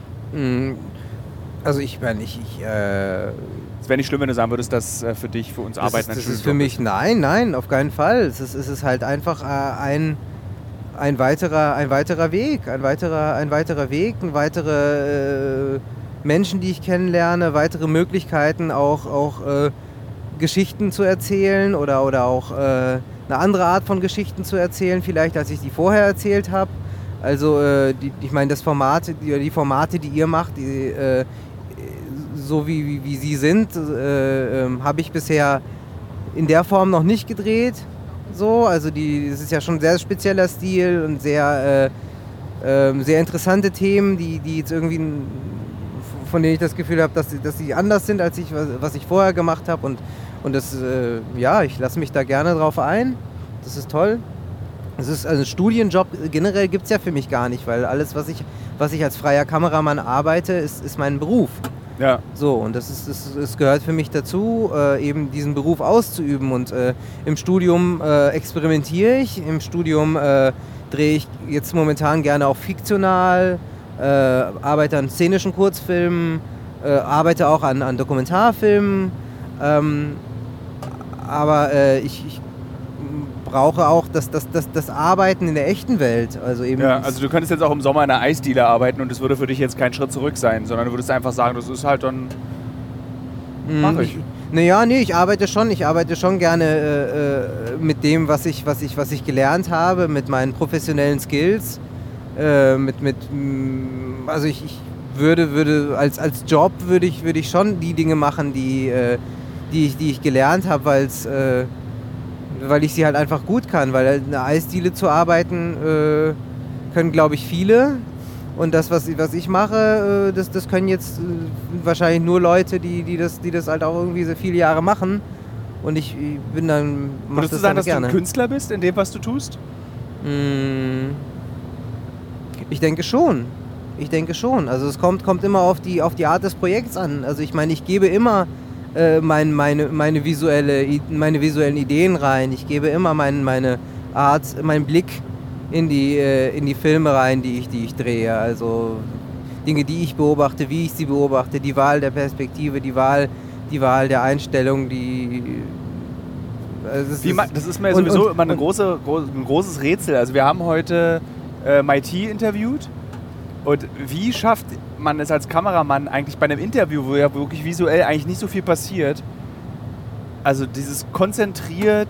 Also ich meine, ich... ich äh Es wäre nicht schlimm, wenn du sagen würdest, dass äh, für dich, für uns Das Arbeiten ist, ein das ist Studienjob für mich, nein, nein, auf keinen Fall. Es ist, es ist halt einfach äh, ein, ein, weiterer, ein weiterer Weg, ein weiterer, ein weiterer Weg, ein weitere äh, Menschen, die ich kennenlerne, weitere Möglichkeiten auch, auch äh, Geschichten zu erzählen oder, oder auch äh, eine andere Art von Geschichten zu erzählen, vielleicht als ich die vorher erzählt habe. Also äh, die, ich meine, das Format, die, die Formate, die ihr macht, die, äh, so wie, wie, wie sie sind, äh, äh, habe ich bisher in der Form noch nicht gedreht. So, also die, es ist ja schon ein sehr spezieller Stil und sehr, äh, äh, sehr interessante Themen, die, die jetzt irgendwie, von denen ich das Gefühl habe, dass, dass sie anders sind, als ich, was ich vorher gemacht habe. Und, und das, äh, ja, ich lasse mich da gerne drauf ein. Das ist toll. Es ist, also Studienjob generell gibt es ja für mich gar nicht, weil alles, was ich, was ich als freier Kameramann arbeite, ist, ist mein Beruf. Ja. So, und das ist, das, das gehört für mich dazu, äh, eben diesen Beruf auszuüben. Und äh, im Studium äh, experimentiere ich, im Studium äh, drehe ich jetzt momentan gerne auch fiktional, äh, arbeite an szenischen Kurzfilmen, äh, arbeite auch an, an Dokumentarfilmen. Ähm, aber äh, ich, ich brauche auch das, das, das, das Arbeiten in der echten Welt. Also, eben ja, also du könntest jetzt auch im Sommer in einer Eisdiele arbeiten und es würde für dich jetzt kein Schritt zurück sein, sondern du würdest einfach sagen, das ist halt dann, mach ich. Naja, nee, ich arbeite schon, ich arbeite schon gerne äh, mit dem, was ich, was, ich, was ich gelernt habe, mit meinen professionellen Skills. Äh, mit, mit, also ich, ich würde, würde als, als Job würde ich, würde ich schon die Dinge machen, die, äh, die, ich, die ich gelernt habe, weil's, äh, weil ich sie halt einfach gut kann. Weil in einer Eisdiele zu arbeiten äh, können, glaube ich, viele. Und das, was, was ich mache, äh, das, das können jetzt äh, wahrscheinlich nur Leute, die, die, das, die das halt auch irgendwie so viele Jahre machen. Und ich, ich bin dann, mach Würdest das du sagen, dann dass gerne. du ein Künstler bist in dem, was du tust? Ich denke schon. Ich denke schon. Also es kommt, kommt immer auf die, auf die Art des Projekts an. Also ich meine, ich gebe immer äh, mein, meine, meine, visuelle, meine visuellen Ideen rein. Ich gebe immer mein, meine Art, meinen Blick in die, äh, in die Filme rein, die ich, die ich drehe. Also Dinge, die ich beobachte, wie ich sie beobachte, die Wahl der Perspektive, die Wahl, die Wahl der Einstellung, die... Also das, Wie, ist, das ist mir und, sowieso und, immer eine und, große, groß, ein großes Rätsel. Also wir haben heute äh, M I T interviewt. Und wie schafft man es als Kameramann eigentlich bei einem Interview, wo ja wirklich visuell eigentlich nicht so viel passiert, also dieses konzentriert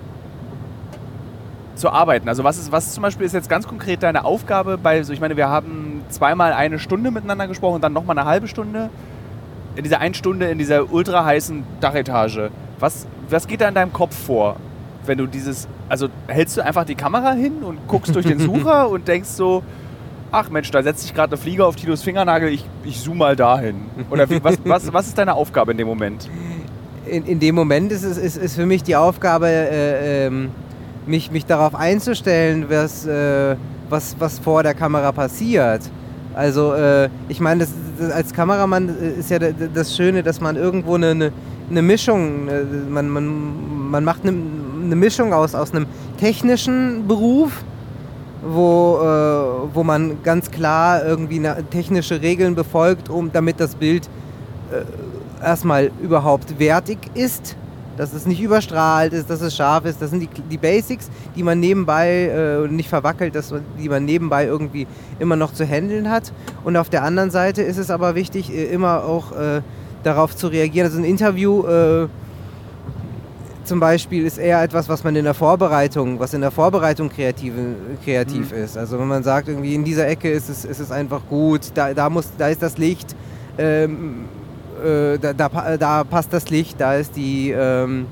zu arbeiten? Also was ist, was zum Beispiel ist jetzt ganz konkret deine Aufgabe bei, so ich meine, wir haben zweimal eine Stunde miteinander gesprochen und dann nochmal eine halbe Stunde. In dieser einen Stunde in dieser ultra heißen Dachetage. Was, was geht da in deinem Kopf vor, wenn du dieses, also hältst du einfach die Kamera hin und guckst durch den Sucher und denkst so, ach Mensch, da setzt sich gerade eine Fliege auf Titos Fingernagel, ich, ich zoome mal dahin. Oder wie, was, was, was ist deine Aufgabe in dem Moment? In, in dem Moment ist es ist, ist für mich die Aufgabe, äh, ähm, mich, mich darauf einzustellen, was, äh, was, was vor der Kamera passiert. Also äh, ich meine, das, das, als Kameramann ist ja das Schöne, dass man irgendwo eine, eine, eine Mischung, man, man, man macht eine, eine Mischung aus, aus einem technischen Beruf, wo, äh, wo man ganz klar irgendwie eine, technische Regeln befolgt, um, damit das Bild äh, erstmal überhaupt wertig ist, dass es nicht überstrahlt ist, dass es scharf ist. Das sind die, die Basics, die man nebenbei äh, nicht verwackelt, dass man, die man nebenbei irgendwie immer noch zu handeln hat. Und auf der anderen Seite ist es aber wichtig, äh, immer auch äh, darauf zu reagieren. Also ein Interview äh, zum Beispiel ist eher etwas, was man in der Vorbereitung, was in der Vorbereitung kreativ, kreativ mhm. ist. Also wenn man sagt, irgendwie in dieser Ecke ist es, ist es einfach gut, da, da, muss, da ist das Licht, ähm, äh, da, da, da passt das Licht, da ist die, ähm,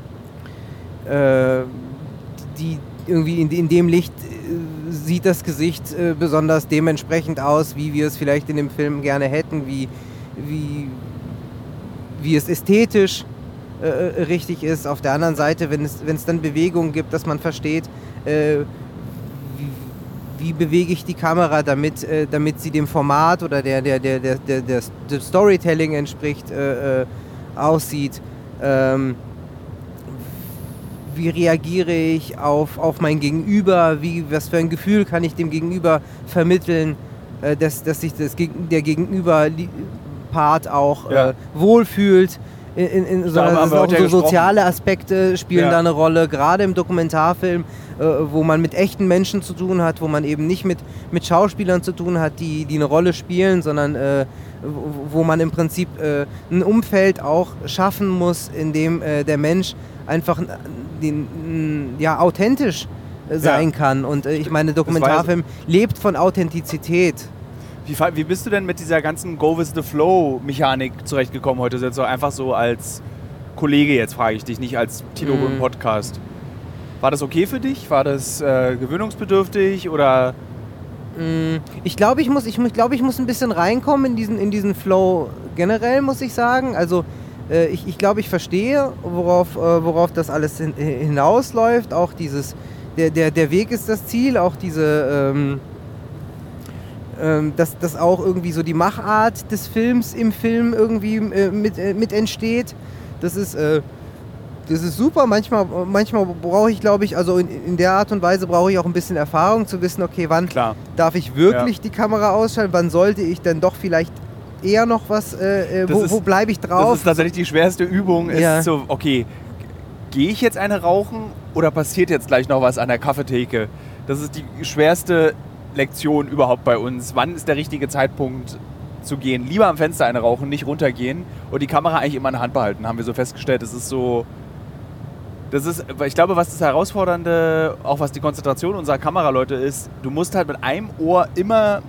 äh, die irgendwie in, in dem Licht äh, sieht das Gesicht äh, besonders dementsprechend aus, wie wir es vielleicht in dem Film gerne hätten, wie, wie, wie es ästhetisch Äh, richtig ist. Auf der anderen Seite, wenn es, wenn es dann Bewegungen gibt, dass man versteht, äh, wie, wie bewege ich die Kamera, damit, äh, damit sie dem Format oder der, der, der, der, der, der, der Storytelling entspricht, äh, äh, aussieht. Ähm, wie reagiere ich auf, auf mein Gegenüber, wie, was für ein Gefühl kann ich dem Gegenüber vermitteln, äh, dass, dass sich das, der Gegenüber-Part auch ja. äh, wohlfühlt. In, in, so, also auch so soziale Aspekte spielen ja. da eine Rolle, gerade im Dokumentarfilm, äh, wo man mit echten Menschen zu tun hat, wo man eben nicht mit, mit Schauspielern zu tun hat, die, die eine Rolle spielen, sondern äh, wo man im Prinzip äh, ein Umfeld auch schaffen muss, in dem äh, der Mensch einfach den, ja, authentisch sein ja. kann. Und äh, ich meine, Dokumentarfilm lebt von Authentizität. Wie, wie bist du denn mit dieser ganzen Go-with-the-Flow-Mechanik zurechtgekommen heute? Jetzt einfach so als Kollege, jetzt frage ich dich, nicht als Tilo mm. im Podcast. War das okay für dich? War das äh, gewöhnungsbedürftig oder? Mm, ich glaube, ich muss, ich, ich, glaub, ich muss ein bisschen reinkommen in diesen, in diesen Flow generell, muss ich sagen. Also äh, ich, ich glaube, ich verstehe, worauf, äh, worauf das alles hin, hinausläuft. Auch dieses, der, der, der Weg ist das Ziel, auch diese, ähm, ähm, dass, dass auch irgendwie so die Machart des Films im Film irgendwie äh, mit, äh, mit entsteht. Das ist, äh, das ist super. Manchmal, manchmal brauche ich, glaube ich, also in, in der Art und Weise brauche ich auch ein bisschen Erfahrung, zu wissen, okay, wann Klar. darf ich wirklich Ja. die Kamera ausschalten, wann sollte ich denn doch vielleicht eher noch was, äh, Das wo, ist- wo bleibe ich Das drauf? ist tatsächlich die schwerste Übung. Ist Ja. so, okay, gehe ich jetzt eine rauchen oder passiert jetzt gleich noch was an der Kaffeetheke? Das ist die schwerste Lektion überhaupt bei uns. Wann ist der richtige Zeitpunkt zu gehen? Lieber am Fenster eine rauchen, nicht runtergehen und die Kamera eigentlich immer in der Hand behalten, haben wir so festgestellt. Das ist so... Das ist, ich glaube, was das Herausfordernde, auch was die Konzentration unserer Kameraleute ist, du musst halt mit einem Ohr immer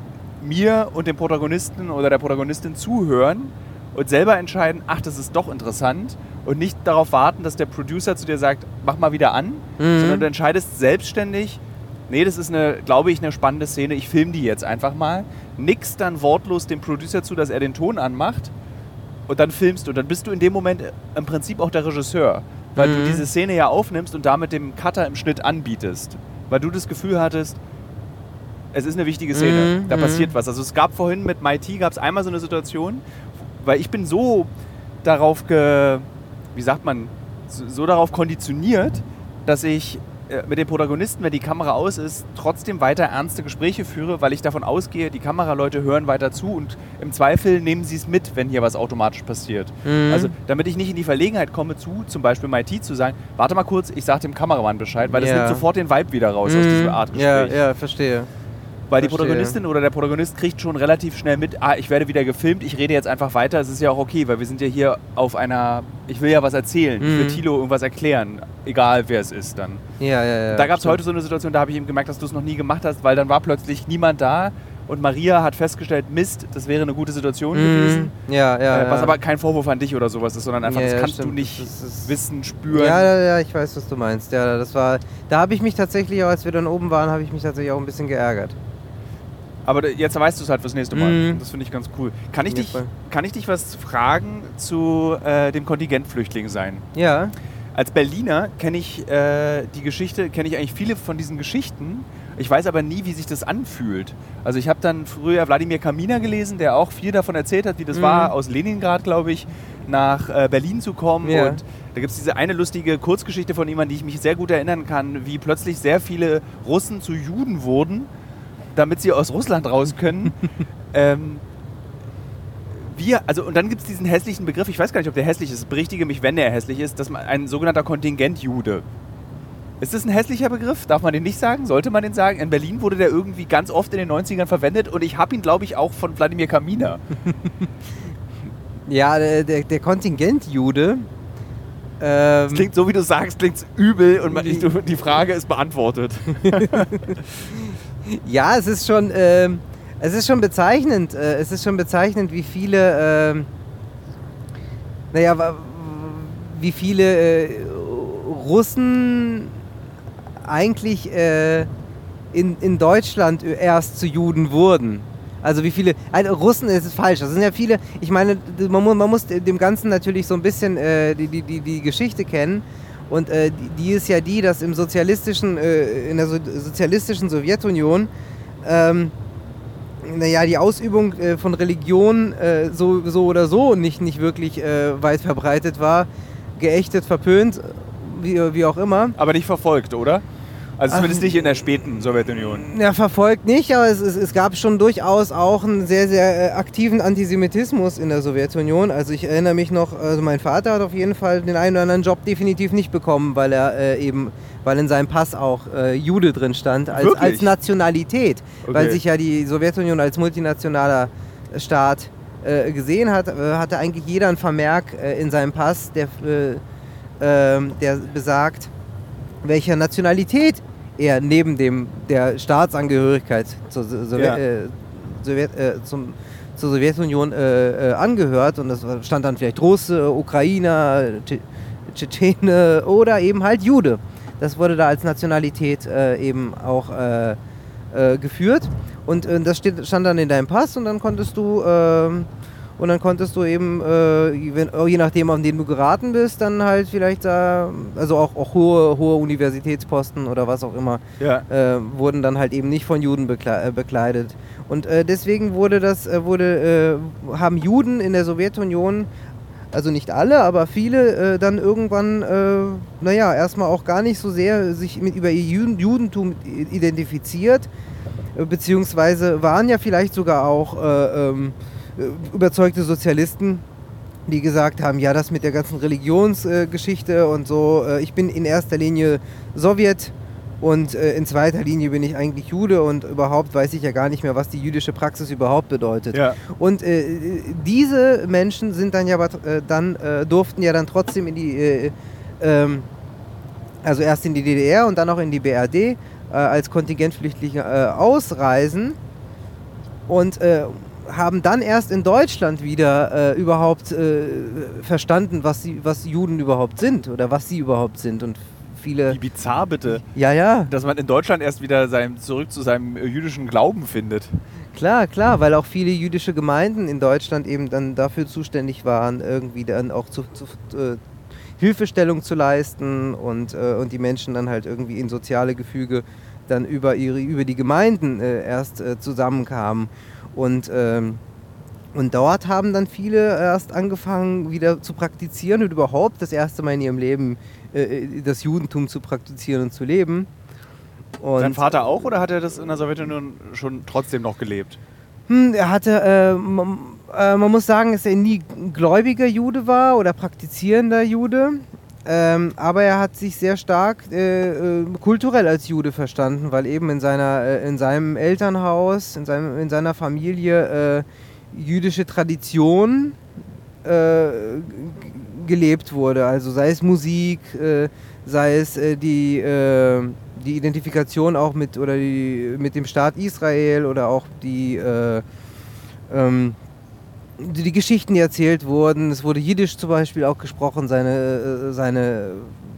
mir und dem Protagonisten oder der Protagonistin zuhören und selber entscheiden, ach, das ist doch interessant und nicht darauf warten, dass der Producer zu dir sagt, mach mal wieder an, Mhm. sondern du entscheidest selbstständig, nee, das ist eine, glaube ich, eine spannende Szene, ich filme die jetzt einfach mal, nix dann wortlos dem Producer zu, dass er den Ton anmacht und dann filmst du. Dann bist du in dem Moment im Prinzip auch der Regisseur, weil Mhm. du diese Szene ja aufnimmst und damit dem Cutter im Schnitt anbietest, weil du das Gefühl hattest, es ist eine wichtige Szene, Mhm, da mhm. passiert was. Also es gab vorhin mit Mighty gab es einmal so eine Situation, weil ich bin so darauf, ge, wie sagt man, so, so darauf konditioniert, dass ich äh, mit dem Protagonisten, wenn die Kamera aus ist, trotzdem weiter ernste Gespräche führe, weil ich davon ausgehe, die Kameraleute hören weiter zu und im Zweifel nehmen sie es mit, wenn hier was automatisch passiert. Mhm. Also damit ich nicht in die Verlegenheit komme, zu zum Beispiel Mighty zu sagen, warte mal kurz, ich sag dem Kameramann Bescheid, weil das Ja. nimmt sofort den Vibe wieder raus aus diesem Art ja, Gespräch. ja, verstehe. Weil die Verstehe. Protagonistin oder der Protagonist kriegt schon relativ schnell mit, ah, ich werde wieder gefilmt, ich rede jetzt einfach weiter. Es ist ja auch okay, weil wir sind ja hier auf einer, ich will ja was erzählen, ich will Mhm. Thilo irgendwas erklären, egal wer es ist dann. Ja, ja, ja. da gab es stimmt. heute so eine Situation, da habe ich eben gemerkt, dass du es noch nie gemacht hast, weil dann war plötzlich niemand da und Maria hat festgestellt, Mist, das wäre eine gute Situation gewesen. Mhm. Ja, ja, äh, ja. was aber kein Vorwurf an dich oder sowas ist, sondern einfach, Ja, das ja, kannst du stimmt. nicht Das ist- wissen, spüren. Ja, ja, ja, ich weiß, was du meinst. Ja, das war, da habe ich mich tatsächlich, auch als wir dann oben waren, habe ich mich tatsächlich auch ein bisschen geärgert. Aber d- jetzt weißt du es halt fürs nächste Mal. Mhm. Das finde ich ganz cool. Kann ich, Auf jeden dich, Fall. kann ich dich was fragen zu äh, dem Kontingentflüchtling sein? Ja. Als Berliner kenne ich äh, die Geschichte, kenne ich eigentlich viele von diesen Geschichten. Ich weiß aber nie, wie sich das anfühlt. Also ich habe dann früher Wladimir Kaminer gelesen, der auch viel davon erzählt hat, wie das Mhm. war, aus Leningrad, glaube ich, nach äh, Berlin zu kommen. Ja. Und da gibt es diese eine lustige Kurzgeschichte von ihm, an die ich mich sehr gut erinnern kann, wie plötzlich sehr viele Russen zu Juden wurden, damit sie aus Russland raus können. ähm, wir, also, und dann gibt es diesen hässlichen Begriff, ich weiß gar nicht, ob der hässlich ist, berichtige mich, wenn der hässlich ist, dass man ein sogenannter Kontingentjude. Ist das ein hässlicher Begriff? Darf man den nicht sagen? Sollte man den sagen? In Berlin wurde der irgendwie ganz oft in den neunzigern verwendet und ich habe ihn, glaube ich, auch von Wladimir Kaminer. Ja, der, der, der Kontingentjude. Ähm, Das klingt so, wie du sagst, klingt übel und man, ich, du, die Frage ist beantwortet. Ja, es ist schon, ähm, es ist schon bezeichnend. Äh, es ist schon bezeichnend, wie viele, ähm, naja, wa- wie viele äh, Russen eigentlich äh, in, in Deutschland erst zu Juden wurden. Also wie viele, also Russen, es ist falsch, das sind ja viele, ich meine, man muss, man muss dem Ganzen natürlich so ein bisschen äh, die, die, die, die Geschichte kennen. Und äh, die, die ist ja die, dass im sozialistischen, äh, in der so sozialistischen Sowjetunion, ähm, naja, die Ausübung äh, von Religion äh, so, so oder so nicht, nicht wirklich äh, weit verbreitet war, geächtet, verpönt, wie, wie auch immer. Aber nicht verfolgt, oder? Also Ach, zumindest nicht in der späten Sowjetunion. Ja, verfolgt nicht, aber es, es, es gab schon durchaus auch einen sehr, sehr äh, aktiven Antisemitismus in der Sowjetunion. Also ich erinnere mich noch, also mein Vater hat auf jeden Fall den einen oder anderen Job definitiv nicht bekommen, weil er äh, eben, weil in seinem Pass auch äh, Jude drin stand, als, Wirklich? als Nationalität, weil Okay. sich ja die Sowjetunion als multinationaler Staat äh, gesehen hat, äh, hatte eigentlich jeder einen Vermerk äh, in seinem Pass, der, äh, ähm, der besagt, welcher Nationalität er neben dem der Staatsangehörigkeit zur, so Sowie- Ja. äh, Sowjet, äh, zum, zur Sowjetunion äh, äh, angehört. Und das stand dann vielleicht Russe, Ukrainer, Tsche- Tschetschene oder eben halt Jude. Das wurde da als Nationalität äh, eben auch äh, äh, geführt. Und äh, das steht, stand dann in deinem Pass und dann konntest du ähm, Und dann konntest du eben, äh, wenn, je nachdem, an den du geraten bist, dann halt vielleicht, äh, also auch, auch hohe, hohe Universitätsposten oder was auch immer, Ja. äh, wurden dann halt eben nicht von Juden bekle- äh, bekleidet. Und äh, deswegen wurde das, äh, wurde, äh, haben Juden in der Sowjetunion, also nicht alle, aber viele, äh, dann irgendwann, äh, naja, erstmal auch gar nicht so sehr sich mit über ihr Juden- Judentum identifiziert, äh, beziehungsweise waren ja vielleicht sogar auch äh, ähm, überzeugte Sozialisten, die gesagt haben, ja, das mit der ganzen Religionsgeschichte äh, und so, äh, ich bin in erster Linie Sowjet und äh, in zweiter Linie bin ich eigentlich Jude und überhaupt weiß ich ja gar nicht mehr, was die jüdische Praxis überhaupt bedeutet. Ja. Und äh, diese Menschen sind dann ja aber, äh, dann äh, durften ja dann trotzdem in die, äh, ähm, also erst in die D D R und dann auch in die B R D äh, als Kontingentflüchtlinge äh, ausreisen und äh, haben dann erst in Deutschland wieder äh, überhaupt äh, verstanden, was, sie, was Juden überhaupt sind oder was sie überhaupt sind. Und viele. Wie bizarr bitte, Ja, ja, dass man in Deutschland erst wieder sein, zurück zu seinem äh, jüdischen Glauben findet. klar, klar, weil auch viele jüdische Gemeinden in Deutschland eben dann dafür zuständig waren, irgendwie dann auch zu, zu äh, Hilfestellung zu leisten und, äh, und die Menschen dann halt irgendwie in soziale Gefüge dann über, ihre, über die Gemeinden äh, erst äh, zusammenkamen. Und, ähm, und dort haben dann viele erst angefangen, wieder zu praktizieren und überhaupt das erste Mal in ihrem Leben äh, das Judentum zu praktizieren und zu leben. Und Dein Vater auch oder hat er das in der Sowjetunion schon trotzdem noch gelebt? Hm, er hatte, äh, man, äh, man muss sagen, dass er nie gläubiger Jude war oder praktizierender Jude. Ähm, aber er hat sich sehr stark äh, äh, kulturell als Jude verstanden, weil eben in, seiner, äh, in seinem Elternhaus, in, seinem, in seiner Familie äh, jüdische Tradition äh, g- gelebt wurde. Also sei es Musik, äh, sei es äh, die, äh, die Identifikation auch mit, oder die, mit dem Staat Israel oder auch die... Äh, ähm, Die, die Geschichten, die erzählt wurden, es wurde Jiddisch zum Beispiel auch gesprochen, seine, äh, seine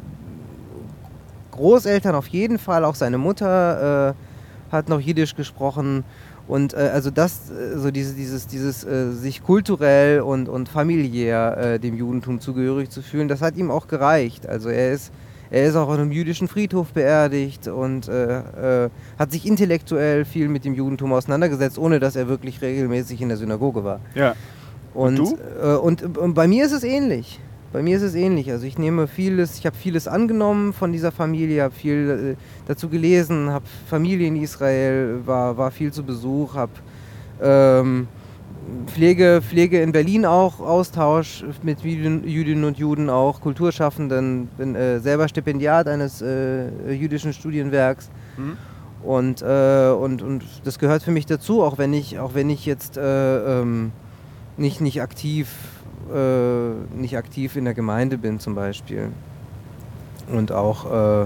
Großeltern auf jeden Fall, auch seine Mutter äh, hat noch Jiddisch gesprochen und äh, also das, äh, so diese, dieses, dieses äh, sich kulturell und, und familiär äh, dem Judentum zugehörig zu fühlen, das hat ihm auch gereicht. Also er ist, er ist auch auf einem jüdischen Friedhof beerdigt und äh, äh, hat sich intellektuell viel mit dem Judentum auseinandergesetzt, ohne dass er wirklich regelmäßig in der Synagoge war. Ja. Und, Und Äh, und, und bei mir ist es ähnlich. Bei mir ist es ähnlich. Also ich nehme vieles, ich habe vieles angenommen von dieser Familie, habe viel äh, dazu gelesen, habe Familie in Israel, war, war viel zu Besuch, habe ähm, Pflege, Pflege in Berlin auch, Austausch mit Jüdinnen, Jüdinnen und Juden auch, Kulturschaffenden, bin äh, selber Stipendiat eines äh, jüdischen Studienwerks. Mhm. Und, äh, und, und das gehört für mich dazu, auch wenn ich, auch wenn ich jetzt äh, ähm, nicht, nicht, aktiv, äh, nicht aktiv in der Gemeinde bin zum Beispiel. Und auch äh,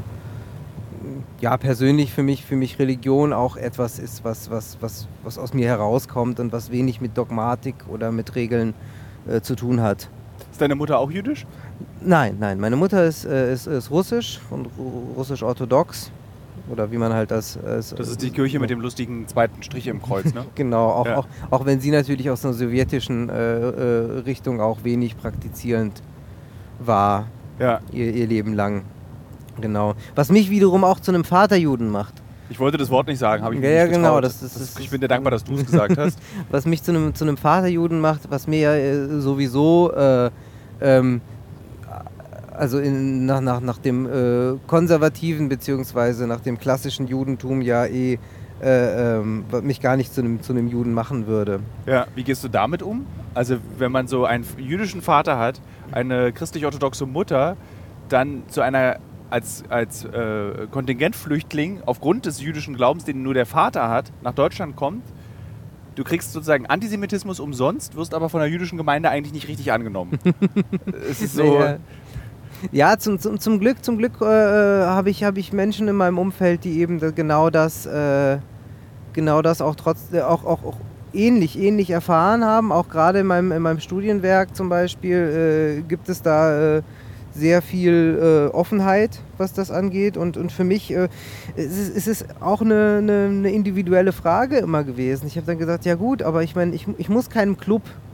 ja, persönlich für mich, für mich Religion auch etwas ist, was, was, was, was aus mir herauskommt und was wenig mit Dogmatik oder mit Regeln äh, zu tun hat. Ist deine Mutter auch jüdisch? Nein, nein, meine Mutter ist, äh, ist, ist russisch und ru- russisch-orthodox. Oder wie man halt das... Äh, Das ist die Kirche mit dem lustigen zweiten Strich im Kreuz, ne? Genau, auch, Ja. auch, auch wenn sie natürlich aus einer sowjetischen äh, äh, Richtung auch wenig praktizierend war, Ja. ihr, ihr Leben lang. Genau. Was mich wiederum auch zu einem Vaterjuden macht. Ich wollte das Wort nicht sagen, habe ich mir Ja, ja, nicht genau, getraut. das- das- das- ich bin dir dankbar, dass du es gesagt hast. Was mich zu einem, zu einem Vaterjuden macht, was mir ja äh, sowieso, äh, ähm, also in, nach, nach, nach dem äh, konservativen beziehungsweise nach dem klassischen Judentum ja eh äh, ähm, mich gar nicht zu einem, zu einem Juden machen würde. Ja, wie gehst du damit um? Also wenn man so einen jüdischen Vater hat, eine christlich-orthodoxe Mutter, dann zu einer als, als äh, Kontingentflüchtling aufgrund des jüdischen Glaubens, den nur der Vater hat, nach Deutschland kommt, du kriegst sozusagen Antisemitismus umsonst, wirst aber von der jüdischen Gemeinde eigentlich nicht richtig angenommen. Es ist so... Ja, ja zum, zum, zum Glück, zum Glück äh, habe ich, hab ich Menschen in meinem Umfeld, die eben da genau das, äh, genau das auch trotz, äh, auch, auch, auch ähnlich, ähnlich erfahren haben. Auch gerade in meinem, in meinem Studienwerk zum Beispiel äh, gibt es da äh, sehr viel äh, Offenheit, was das angeht. Und, und für mich äh, es ist es ist auch eine, eine, eine individuelle Frage immer gewesen. Ich habe dann gesagt, ja gut, aber ich meine, ich, ich muss keinem Club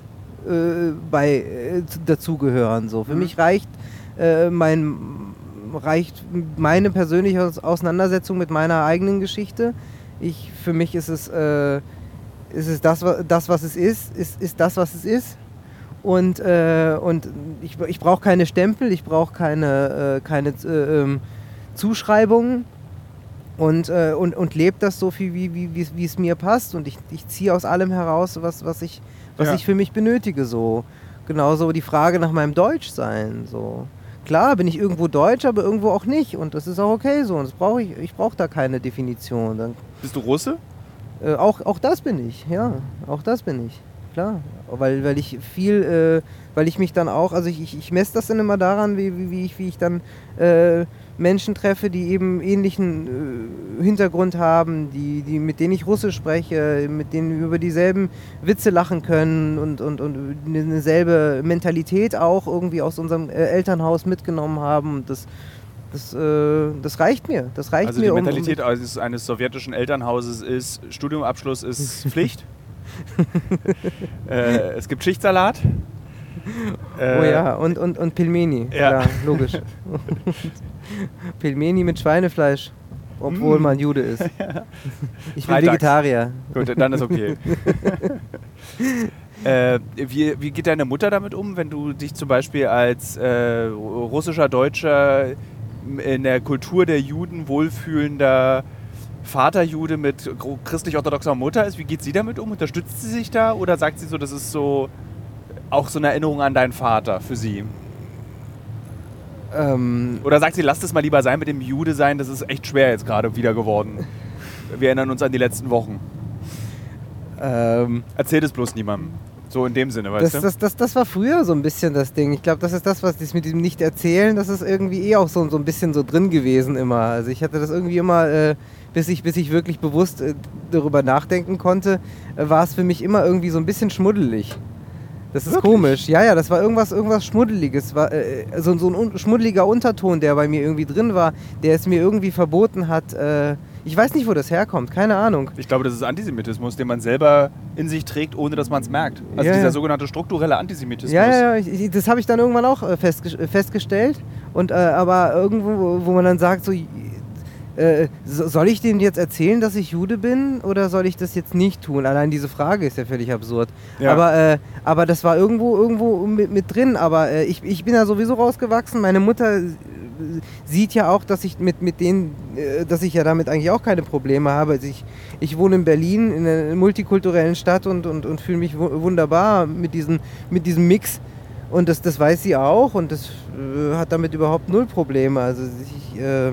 äh, bei äh, dazugehören. So. Für mhm. mich reicht, äh, mein, reicht meine persönliche Auseinandersetzung mit meiner eigenen Geschichte. Ich, für mich ist es, äh, ist es das, das, was es ist, ist, ist das, was es ist. Und, äh, und ich, ich brauche keine Stempel, ich brauche keine, äh, keine äh, ähm, Zuschreibungen und, äh, und, und lebe das so viel, wie, wie, wie es mir passt. Und ich, ich ziehe aus allem heraus, was, was, ich, was ja. ich für mich benötige. So. Genauso die Frage nach meinem Deutschsein. So. Klar bin ich irgendwo Deutsch, aber irgendwo auch nicht. Und das ist auch okay so. Und das brauch ich ich brauche da keine Definition. Dann, Bist du Russe? Äh, auch, auch das bin ich, ja. Auch das bin ich. Klar, weil, weil ich viel, äh, weil ich mich dann auch, also ich, ich, ich messe das dann immer daran, wie, wie, wie, ich, wie ich dann äh, Menschen treffe, die eben ähnlichen äh, Hintergrund haben, die, die, mit denen ich Russisch spreche, mit denen wir über dieselben Witze lachen können und, und, und eine selbe Mentalität auch irgendwie aus unserem äh, Elternhaus mitgenommen haben. Und das, das, äh, das reicht mir. Das reicht also mir, die Mentalität um, um eines sowjetischen Elternhauses ist, Studiumabschluss ist Pflicht. äh, es gibt Schichtsalat. Äh, oh ja, und, und, und Pilmeni. Ja, ja logisch. Pilmeni mit Schweinefleisch, obwohl mm. man Jude ist. Ich bin Freitags. Vegetarier. Gut, dann ist okay. äh, wie, wie geht deine Mutter damit um, wenn du dich zum Beispiel als äh, russischer Deutscher in der Kultur der Juden wohlfühlender Vaterjude mit christlich-orthodoxer Mutter ist? Wie geht sie damit um? Unterstützt sie sich da oder sagt sie so, das ist so auch so eine Erinnerung an deinen Vater für sie? Ähm oder sagt sie, lass das mal lieber sein mit dem Jude sein, das ist echt schwer jetzt gerade wieder geworden. Wir erinnern uns an die letzten Wochen. Ähm Erzähl das bloß niemandem. So in dem Sinne, weißt das, du? Das, das, das war früher so ein bisschen das Ding. Ich glaube, das ist das, was das mit diesem Nicht-Erzählen, das ist irgendwie eh auch so, so ein bisschen so drin gewesen immer. Also ich hatte das irgendwie immer, äh, bis, ich, bis ich wirklich bewusst äh, darüber nachdenken konnte, äh, war es für mich immer irgendwie so ein bisschen schmuddelig. Das ist wirklich? Komisch. Ja, ja, das war irgendwas, irgendwas Schmuddeliges. War, äh, so, so ein un- schmuddeliger Unterton, der bei mir irgendwie drin war, der es mir irgendwie verboten hat. Äh, ich weiß nicht, wo das herkommt, keine Ahnung. Ich glaube, das ist Antisemitismus, den man selber in sich trägt, ohne dass man es merkt. Also ja, dieser ja. sogenannte strukturelle Antisemitismus. Ja, ja, ja ich, ich, das habe ich dann irgendwann auch äh, festge- festgestellt. Und, äh, aber irgendwo, wo man dann sagt, so, äh, soll ich denen jetzt erzählen, dass ich Jude bin oder soll ich das jetzt nicht tun? Allein diese Frage ist ja völlig absurd. Ja. Aber, äh, aber das war irgendwo, irgendwo mit, mit drin. Aber äh, ich, ich bin ja sowieso rausgewachsen. Meine Mutter sieht ja auch, dass ich mit, mit denen, äh, dass ich ja damit eigentlich auch keine Probleme habe. Also ich, ich wohne in Berlin, in einer multikulturellen Stadt und, und, und fühle mich w- wunderbar mit, diesen, mit diesem Mix. Und das, das weiß sie auch und das äh, hat damit überhaupt null Probleme. Also ich, äh,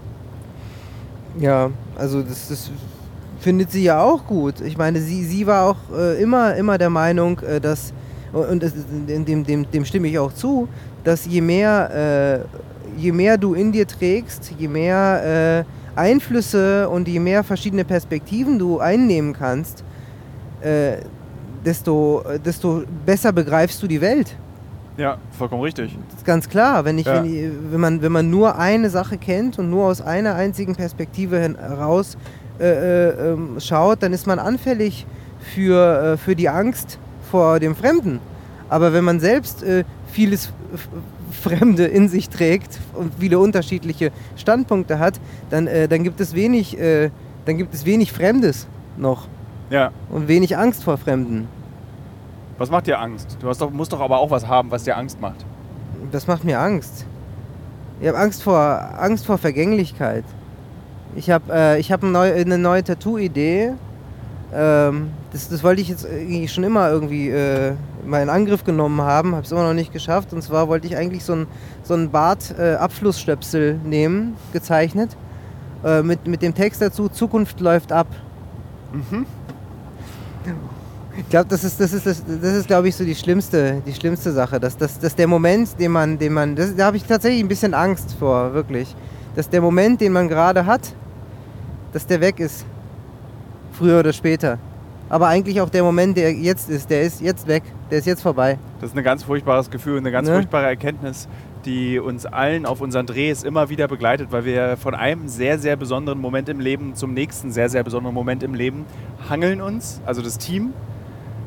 ja, also das, das findet sie ja auch gut. Ich meine, sie, sie war auch äh, immer, immer der Meinung, äh, dass, und das, dem, dem, dem stimme ich auch zu, dass je mehr, äh, je mehr du in dir trägst, je mehr äh, Einflüsse und je mehr verschiedene Perspektiven du einnehmen kannst, äh, desto, desto besser begreifst du die Welt. Ja, vollkommen richtig. Das ist ganz klar. Wenn, ich, ja. wenn, ich, wenn, man, wenn man nur eine Sache kennt und nur aus einer einzigen Perspektive heraus äh, äh, schaut, dann ist man anfällig für, äh, für die Angst vor dem Fremden. Aber wenn man selbst äh, vieles F- Fremde in sich trägt und viele unterschiedliche Standpunkte hat, dann, äh, dann, gibt es wenig, äh, dann gibt es wenig Fremdes noch. Ja. Und wenig Angst vor Fremden. Was macht dir Angst? Du hast doch, musst doch aber auch was haben, was dir Angst macht. Das macht mir Angst. Ich habe Angst vor, Angst vor Vergänglichkeit. Ich habe äh, ich hab eine neue, eine neue Tattoo-Idee. Ähm, das, das wollte ich jetzt schon immer irgendwie äh, mal in Angriff genommen haben, habe es immer noch nicht geschafft. Und zwar wollte ich eigentlich so einen so ein Bart-Abflussstöpsel äh, nehmen, gezeichnet, äh, mit, mit dem Text dazu, Zukunft läuft ab. Mhm. Ich glaube, das ist, das ist, das, das ist, glaube ich, so die schlimmste, die schlimmste Sache. Dass, dass, dass der Moment, den man, den man, das, da habe ich tatsächlich ein bisschen Angst vor, wirklich. Dass der Moment, den man gerade hat, dass der weg ist. Früher oder später. Aber eigentlich auch der Moment, der jetzt ist, der ist jetzt weg, der ist jetzt vorbei. Das ist ein ganz furchtbares Gefühl, eine ganz ne? furchtbare Erkenntnis, die uns allen auf unseren Drehs immer wieder begleitet, weil wir von einem sehr, sehr besonderen Moment im Leben zum nächsten sehr, sehr besonderen Moment im Leben hangeln uns, also das Team.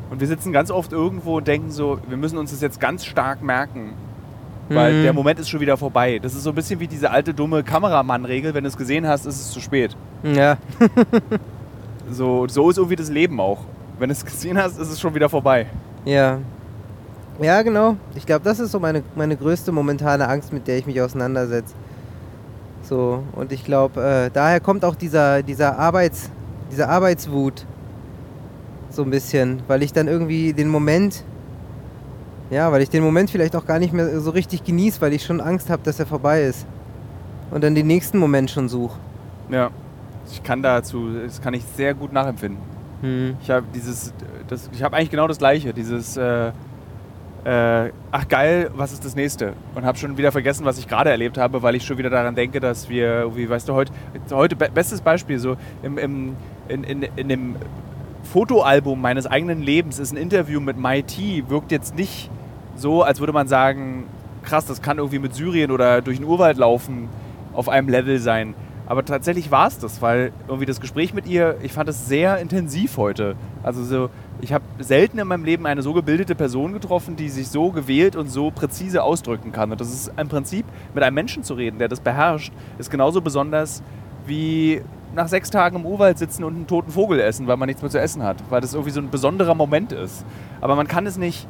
Und wir sitzen ganz oft irgendwo und denken so, wir müssen uns das jetzt ganz stark merken, weil Mhm. der Moment ist schon wieder vorbei. Das ist so ein bisschen wie diese alte, dumme Kameramann-Regel, wenn du es gesehen hast, ist es zu spät. Ja. So, so ist irgendwie das Leben auch. Wenn du es gesehen hast, ist es schon wieder vorbei. Ja. Ja, genau. Ich glaube, das ist so meine, meine größte momentane Angst, mit der ich mich auseinandersetze. So, und ich glaube, äh, daher kommt auch dieser, dieser, Arbeits, dieser Arbeitswut so ein bisschen, weil ich dann irgendwie den Moment, ja, weil ich den Moment vielleicht auch gar nicht mehr so richtig genieße, weil ich schon Angst habe, dass er vorbei ist. Und dann den nächsten Moment schon suche. Ja. Ich kann dazu, das kann ich sehr gut nachempfinden. Hm. Ich habe dieses, das, ich habe eigentlich genau das Gleiche, dieses, äh, äh, ach geil, was ist das nächste? Und habe schon wieder vergessen, was ich gerade erlebt habe, weil ich schon wieder daran denke, dass wir, wie weißt du, heute, heute bestes Beispiel, so im, im, in, in, in dem Fotoalbum meines eigenen Lebens ist ein Interview mit Mighty, wirkt jetzt nicht so, als würde man sagen, krass, das kann irgendwie mit Syrien oder durch den Urwald laufen auf einem Level sein. Aber tatsächlich war es das, weil irgendwie das Gespräch mit ihr, ich fand es sehr intensiv heute. Also so, ich habe selten in meinem Leben eine so gebildete Person getroffen, die sich so gewählt und so präzise ausdrücken kann. Und das ist im Prinzip, mit einem Menschen zu reden, der das beherrscht, ist genauso besonders wie nach sechs Tagen im Urwald sitzen und einen toten Vogel essen, weil man nichts mehr zu essen hat. Weil das irgendwie so ein besonderer Moment ist. Aber man kann es nicht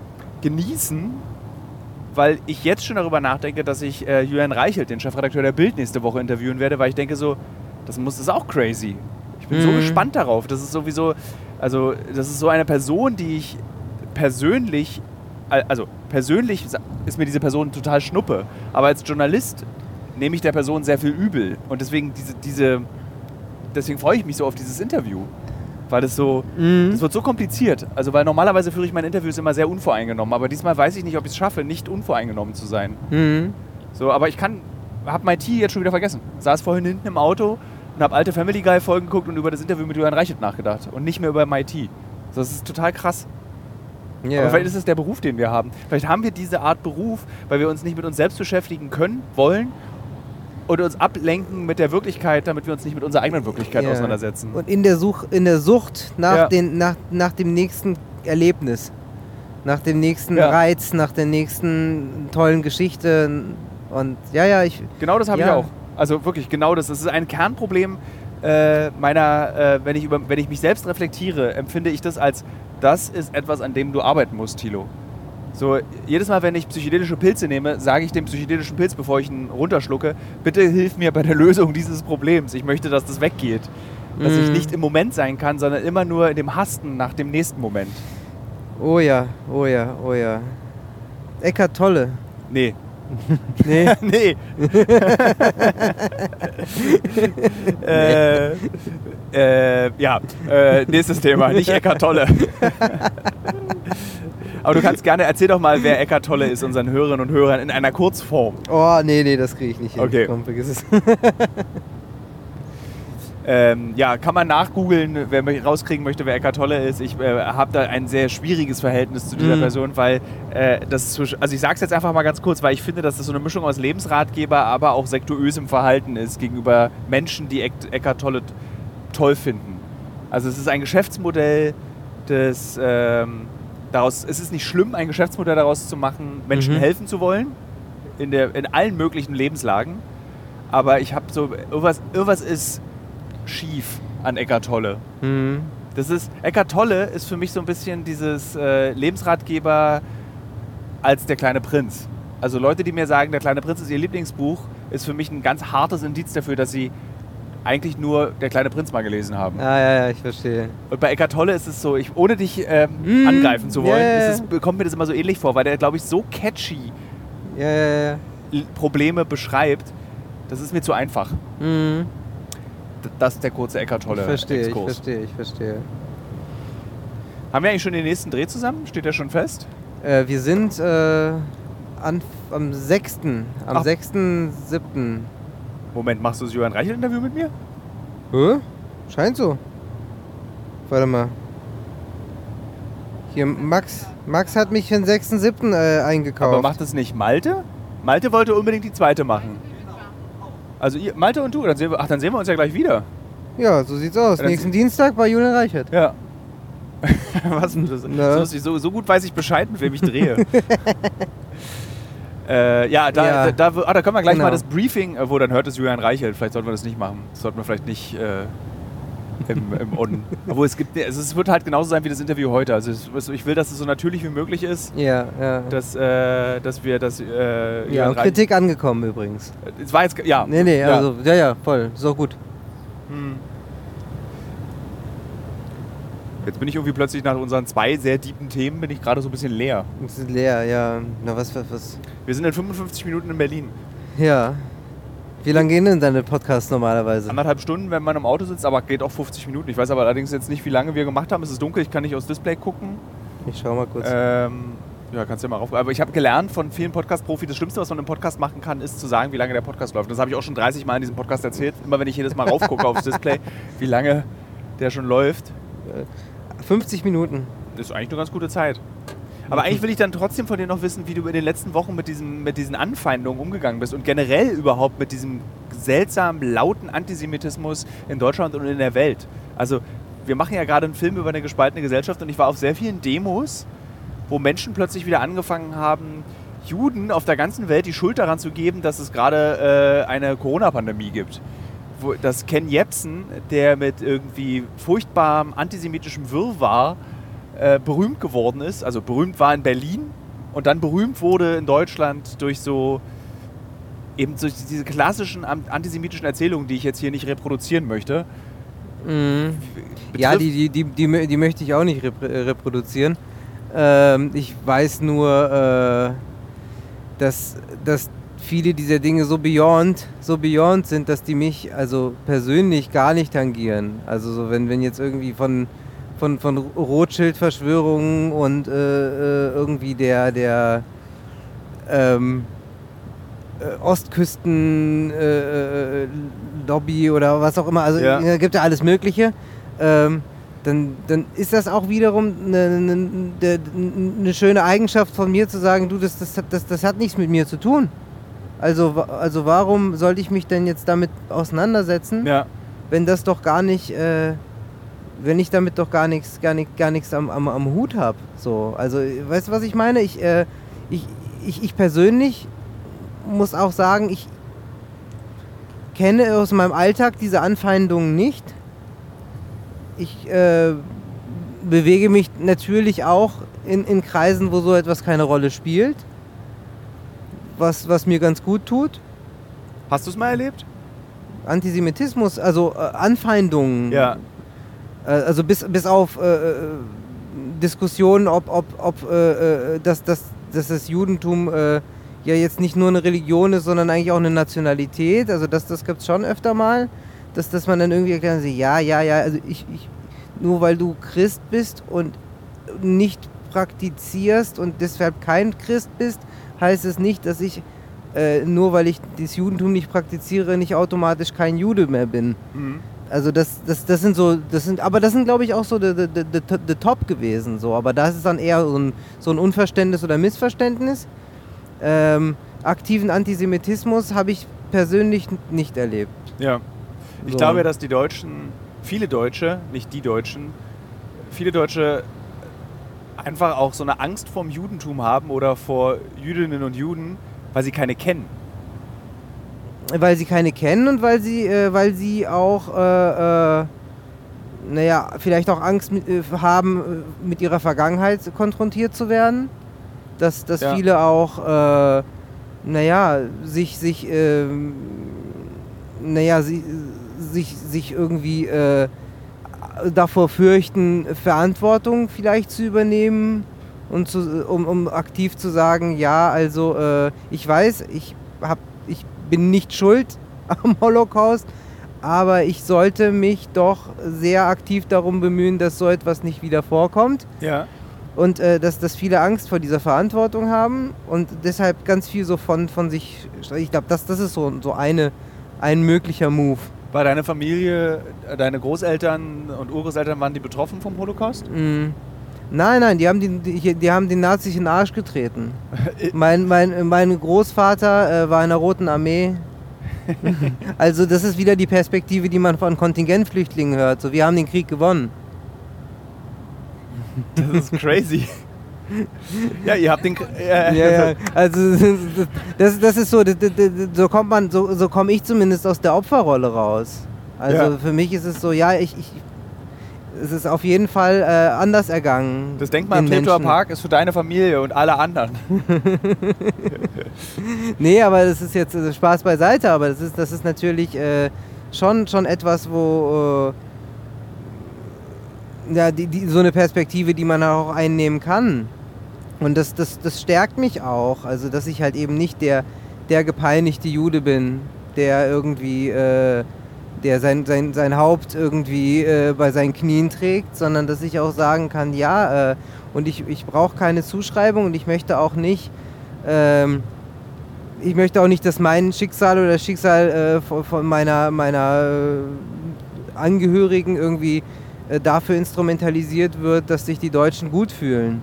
genießen, weil ich jetzt schon darüber nachdenke, dass ich äh, Julian Reichelt, den Chefredakteur der Bild, nächste Woche interviewen werde, weil ich denke so, das muss, das ist auch crazy. Ich bin Mhm. so gespannt darauf. Das ist sowieso, also das ist so eine Person, die ich persönlich, also persönlich ist mir diese Person total schnuppe, aber als Journalist nehme ich der Person sehr viel übel und deswegen diese, diese, deswegen freue ich mich so auf dieses Interview. Weil das so, Mhm. das wird so kompliziert. Also weil normalerweise führe ich meine Interviews immer sehr unvoreingenommen, aber diesmal weiß ich nicht, ob ich es schaffe, nicht unvoreingenommen zu sein. Mhm. So, aber ich kann, habe mein Tee jetzt schon wieder vergessen. Saß vorhin hinten im Auto und habe alte Family Guy Folgen geguckt und über das Interview mit Julian Reichelt nachgedacht und nicht mehr über M I T. Das ist total krass. Ja. Aber vielleicht ist es der Beruf, den wir haben. Vielleicht haben wir diese Art Beruf, weil wir uns nicht mit uns selbst beschäftigen können, wollen oder uns ablenken mit der Wirklichkeit, damit wir uns nicht mit unserer eigenen Wirklichkeit Ja. auseinandersetzen. Und in der, Such, in der Sucht nach, Ja. den, nach, nach dem nächsten Erlebnis, nach dem nächsten Ja. Reiz, nach der nächsten tollen Geschichte. Und ja, ja, ich. Genau das habe Ja. ich auch. Also wirklich, genau das. Das ist ein Kernproblem äh, meiner, äh, wenn, ich über, wenn ich mich selbst reflektiere, empfinde ich das als, das ist etwas, an dem du arbeiten musst, Thilo. So, jedes Mal, wenn ich psychedelische Pilze nehme, sage ich dem psychedelischen Pilz, bevor ich ihn runterschlucke, bitte hilf mir bei der Lösung dieses Problems. Ich möchte, dass das weggeht. Dass ich Mm. nicht im Moment sein kann, sondern immer nur in dem Hasten nach dem nächsten Moment. Oh ja, oh ja, oh ja. Eckart Tolle. Nee. Nee. nee. äh, äh, ja, äh, nächstes Thema, nicht Eckart Tolle. Aber du kannst gerne, erzähl doch mal, wer Eckart Tolle ist, unseren Hörerinnen und Hörern, in einer Kurzform. Oh, nee, nee, das kriege ich nicht hin. Okay. Komm, vergiss es. Ähm, ja, kann man nachgoogeln, wer mich rauskriegen möchte, wer Eckart Tolle ist. Ich äh, habe da ein sehr schwieriges Verhältnis zu dieser Mhm. Person, weil äh, das, zu, also ich sage es jetzt einfach mal ganz kurz, weil ich finde, dass das so eine Mischung aus Lebensratgeber, aber auch sektuösem Verhalten ist gegenüber Menschen, die Eck, Eckart Tolle toll finden. Also es ist ein Geschäftsmodell, das ähm, daraus, es ist nicht schlimm, ein Geschäftsmodell daraus zu machen, Menschen Mhm. helfen zu wollen, in, der, in allen möglichen Lebenslagen. Aber ich habe so, irgendwas, irgendwas ist schief an Eckart Tolle. Mhm. Das ist, Eckart Tolle ist für mich so ein bisschen dieses äh, Lebensratgeber als der kleine Prinz. Also Leute, die mir sagen, der kleine Prinz ist ihr Lieblingsbuch, ist für mich ein ganz hartes Indiz dafür, dass sie eigentlich nur der kleine Prinz mal gelesen haben. Ah, ja, ja, ich verstehe. Und bei Eckart Tolle ist es so, ich, ohne dich ähm, Mm, angreifen zu wollen, ja, ja, ist es, kommt mir das immer so ähnlich vor, weil der, glaube ich, so catchy Ja, ja, ja. L- Probleme beschreibt, das ist mir zu einfach. Mhm. D- Das ist der kurze Eckart Tolle Ich verstehe, ich Exkurs. verstehe, ich verstehe. Haben wir eigentlich schon den nächsten Dreh zusammen? Steht der schon fest? Äh, wir sind äh, an, am sechsten Am Ach. sechsten siebten Moment, machst du das Johann Reichelt-Interview mit mir? Hä? Scheint so. Warte mal. Hier, Max, Max hat mich für den sechsten siebten äh, eingekauft. Aber macht das nicht Malte? Malte wollte unbedingt die zweite machen. Also ihr, Malte und du, dann sehen wir, ach, dann sehen wir uns ja gleich wieder. Ja, so sieht's aus. Ja, dann Nächsten Dienstag bei Julian Reichert. Ja. Was? Das, Na. so, lustig, so, so gut weiß ich Bescheid, mit wem ich drehe. äh, ja, da, Ja. Da, da, ah, da können wir gleich Genau. mal das Briefing, äh, wo dann hört es Julian Reichelt. Vielleicht sollten wir das nicht machen. Das sollten wir vielleicht nicht äh, im, im On. Obwohl es gibt, also es wird halt genauso sein wie das Interview heute. Also es, ich will, dass es so natürlich wie möglich ist, Ja, ja. dass, äh, dass wir das. Äh, Ja, Julian und Reich- Kritik angekommen übrigens. Es war jetzt, ja. Nee, nee, ja. also, ja, ja, voll. So gut. Hm. Jetzt bin ich irgendwie plötzlich nach unseren zwei sehr deepen Themen bin ich gerade so ein bisschen leer. Es ist leer, ja. Na, was, was, was? Wir sind in fünfundfünfzig Minuten in Berlin. Ja. Wie lange gehen denn deine Podcasts normalerweise? Anderthalb Stunden, wenn man im Auto sitzt, aber geht auch fünfzig Minuten. Ich weiß aber allerdings jetzt nicht, wie lange wir gemacht haben. Es ist dunkel, ich kann nicht aufs Display gucken. Ich schau mal kurz. Ähm, ja, kannst du ja mal rauf. Aber ich habe gelernt von vielen Podcast-Profis, das Schlimmste, was man im Podcast machen kann, ist zu sagen, wie lange der Podcast läuft. Das habe ich auch schon dreißig Mal in diesem Podcast erzählt. Immer wenn ich jedes Mal raufgucke aufs Display, wie lange der schon läuft. fünfzig Minuten. Das ist eigentlich eine ganz gute Zeit. Aber eigentlich will ich dann trotzdem von dir noch wissen, wie du in den letzten Wochen mit, diesem, mit diesen Anfeindungen umgegangen bist und generell überhaupt mit diesem seltsamen, lauten Antisemitismus in Deutschland und in der Welt. Also wir machen ja gerade einen Film über eine gespaltene Gesellschaft und ich war auf sehr vielen Demos, wo Menschen plötzlich wieder angefangen haben, Juden auf der ganzen Welt die Schuld daran zu geben, dass es gerade äh, eine Corona-Pandemie gibt. Wo, dass Ken Jebsen, der mit irgendwie furchtbarem antisemitischem Wirrwarr äh, berühmt geworden ist, also berühmt war in Berlin und dann berühmt wurde in Deutschland durch so eben durch diese klassischen antisemitischen Erzählungen, die ich jetzt hier nicht reproduzieren möchte. Mhm. Ja, die, die, die, die, mö- die möchte ich auch nicht repr- äh, reproduzieren. Ähm, ich weiß nur, äh, dass, dass viele dieser Dinge so beyond, so beyond sind, dass die mich also persönlich gar nicht tangieren. Also so wenn, wenn jetzt irgendwie von, von, von Rothschild-Verschwörungen und äh, äh, irgendwie der, der ähm, äh, Ostküsten-Lobby äh, oder was auch immer, also Ja. ja. gibt ja alles Mögliche. Ähm, Dann, dann ist das auch wiederum eine, eine, eine schöne Eigenschaft von mir zu sagen, du, das, das, das, das hat nichts mit mir zu tun. Also, wa- also warum sollte ich mich denn jetzt damit auseinandersetzen, Ja. wenn das doch gar nicht, äh, wenn ich damit doch gar nichts, gar nicht, gar nichts am, am, am Hut habe. So, also weißt du, was ich meine? Ich, äh, ich, ich, ich persönlich muss auch sagen, ich kenne aus meinem Alltag diese Anfeindungen nicht. Ich äh, bewege mich natürlich auch in, in Kreisen, wo so etwas keine Rolle spielt, was, was mir ganz gut tut. Hast du es mal erlebt? Antisemitismus, also äh, Anfeindungen, Ja. äh, also bis, bis auf äh, äh, Diskussionen, ob, ob, ob äh, äh, dass, dass, dass das Judentum äh, ja jetzt nicht nur eine Religion ist, sondern eigentlich auch eine Nationalität. Also das, das gibt es schon öfter mal. Dass, dass man dann irgendwie erklärt, ja, ja, ja, also ich, ich, nur weil du Christ bist und nicht praktizierst und deshalb kein Christ bist, heißt es nicht, dass ich, äh, nur weil ich das Judentum nicht praktiziere, nicht automatisch kein Jude mehr bin. Mhm. Also das, das, das sind so, das sind, aber das sind glaube ich auch so der Top gewesen, so. Aber das ist dann eher so ein, so ein Unverständnis oder Missverständnis. Ähm, aktiven Antisemitismus habe ich persönlich nicht erlebt. Ja. Ich So. glaube, dass die Deutschen, viele Deutsche, nicht die Deutschen, viele Deutsche einfach auch so eine Angst vorm Judentum haben oder vor Jüdinnen und Juden, weil sie keine kennen. Weil sie keine kennen und weil sie, äh, weil sie auch, äh, äh, naja, vielleicht auch Angst mit, äh, haben, äh, mit ihrer Vergangenheit konfrontiert zu werden. Dass, dass Ja. viele auch, äh, naja, sich, sich, ähm, naja, sie, sich, sich irgendwie äh, davor fürchten, Verantwortung vielleicht zu übernehmen und zu, um, um aktiv zu sagen, ja, also äh, ich weiß, ich, hab, ich bin nicht schuld am Holocaust, aber ich sollte mich doch sehr aktiv darum bemühen, dass so etwas nicht wieder vorkommt. Ja. Und äh, dass, dass viele Angst vor dieser Verantwortung haben und deshalb ganz viel so von, von sich, ich glaube, das, das ist so, so eine, ein möglicher Move. War deine Familie, deine Großeltern und Urgroßeltern, waren die betroffen vom Holocaust? Mm. Nein, nein, die haben, die, die, die haben den Nazis in den Arsch getreten. mein, mein, mein Großvater äh, war in der Roten Armee. Also das ist wieder die Perspektive, die man von Kontingentflüchtlingen hört. So, wir haben den Krieg gewonnen. Das ist crazy. Ja, ihr habt den... Äh, ja, ja. Also das, das ist so, das, das, so kommt man, so, so komme ich zumindest aus der Opferrolle raus. Also ja. für mich ist es so, ja, ich, ich es ist auf jeden Fall äh, anders ergangen. Das Denkmal im Treptower Park ist für deine Familie und alle anderen. Nee, aber das ist jetzt also Spaß beiseite, aber das ist, das ist natürlich äh, schon, schon etwas, wo äh, ja, die, die, so eine Perspektive, die man auch einnehmen kann. Und das, das, das stärkt mich auch, also dass ich halt eben nicht der, der gepeinigte Jude bin, der irgendwie, äh, der sein, sein, sein Haupt irgendwie äh, bei seinen Knien trägt, sondern dass ich auch sagen kann, ja, äh, und ich, ich brauche keine Zuschreibung und ich möchte auch nicht, ähm, ich möchte auch nicht, dass mein Schicksal oder das Schicksal äh, von, von meiner, meiner äh, Angehörigen irgendwie äh, dafür instrumentalisiert wird, dass sich die Deutschen gut fühlen.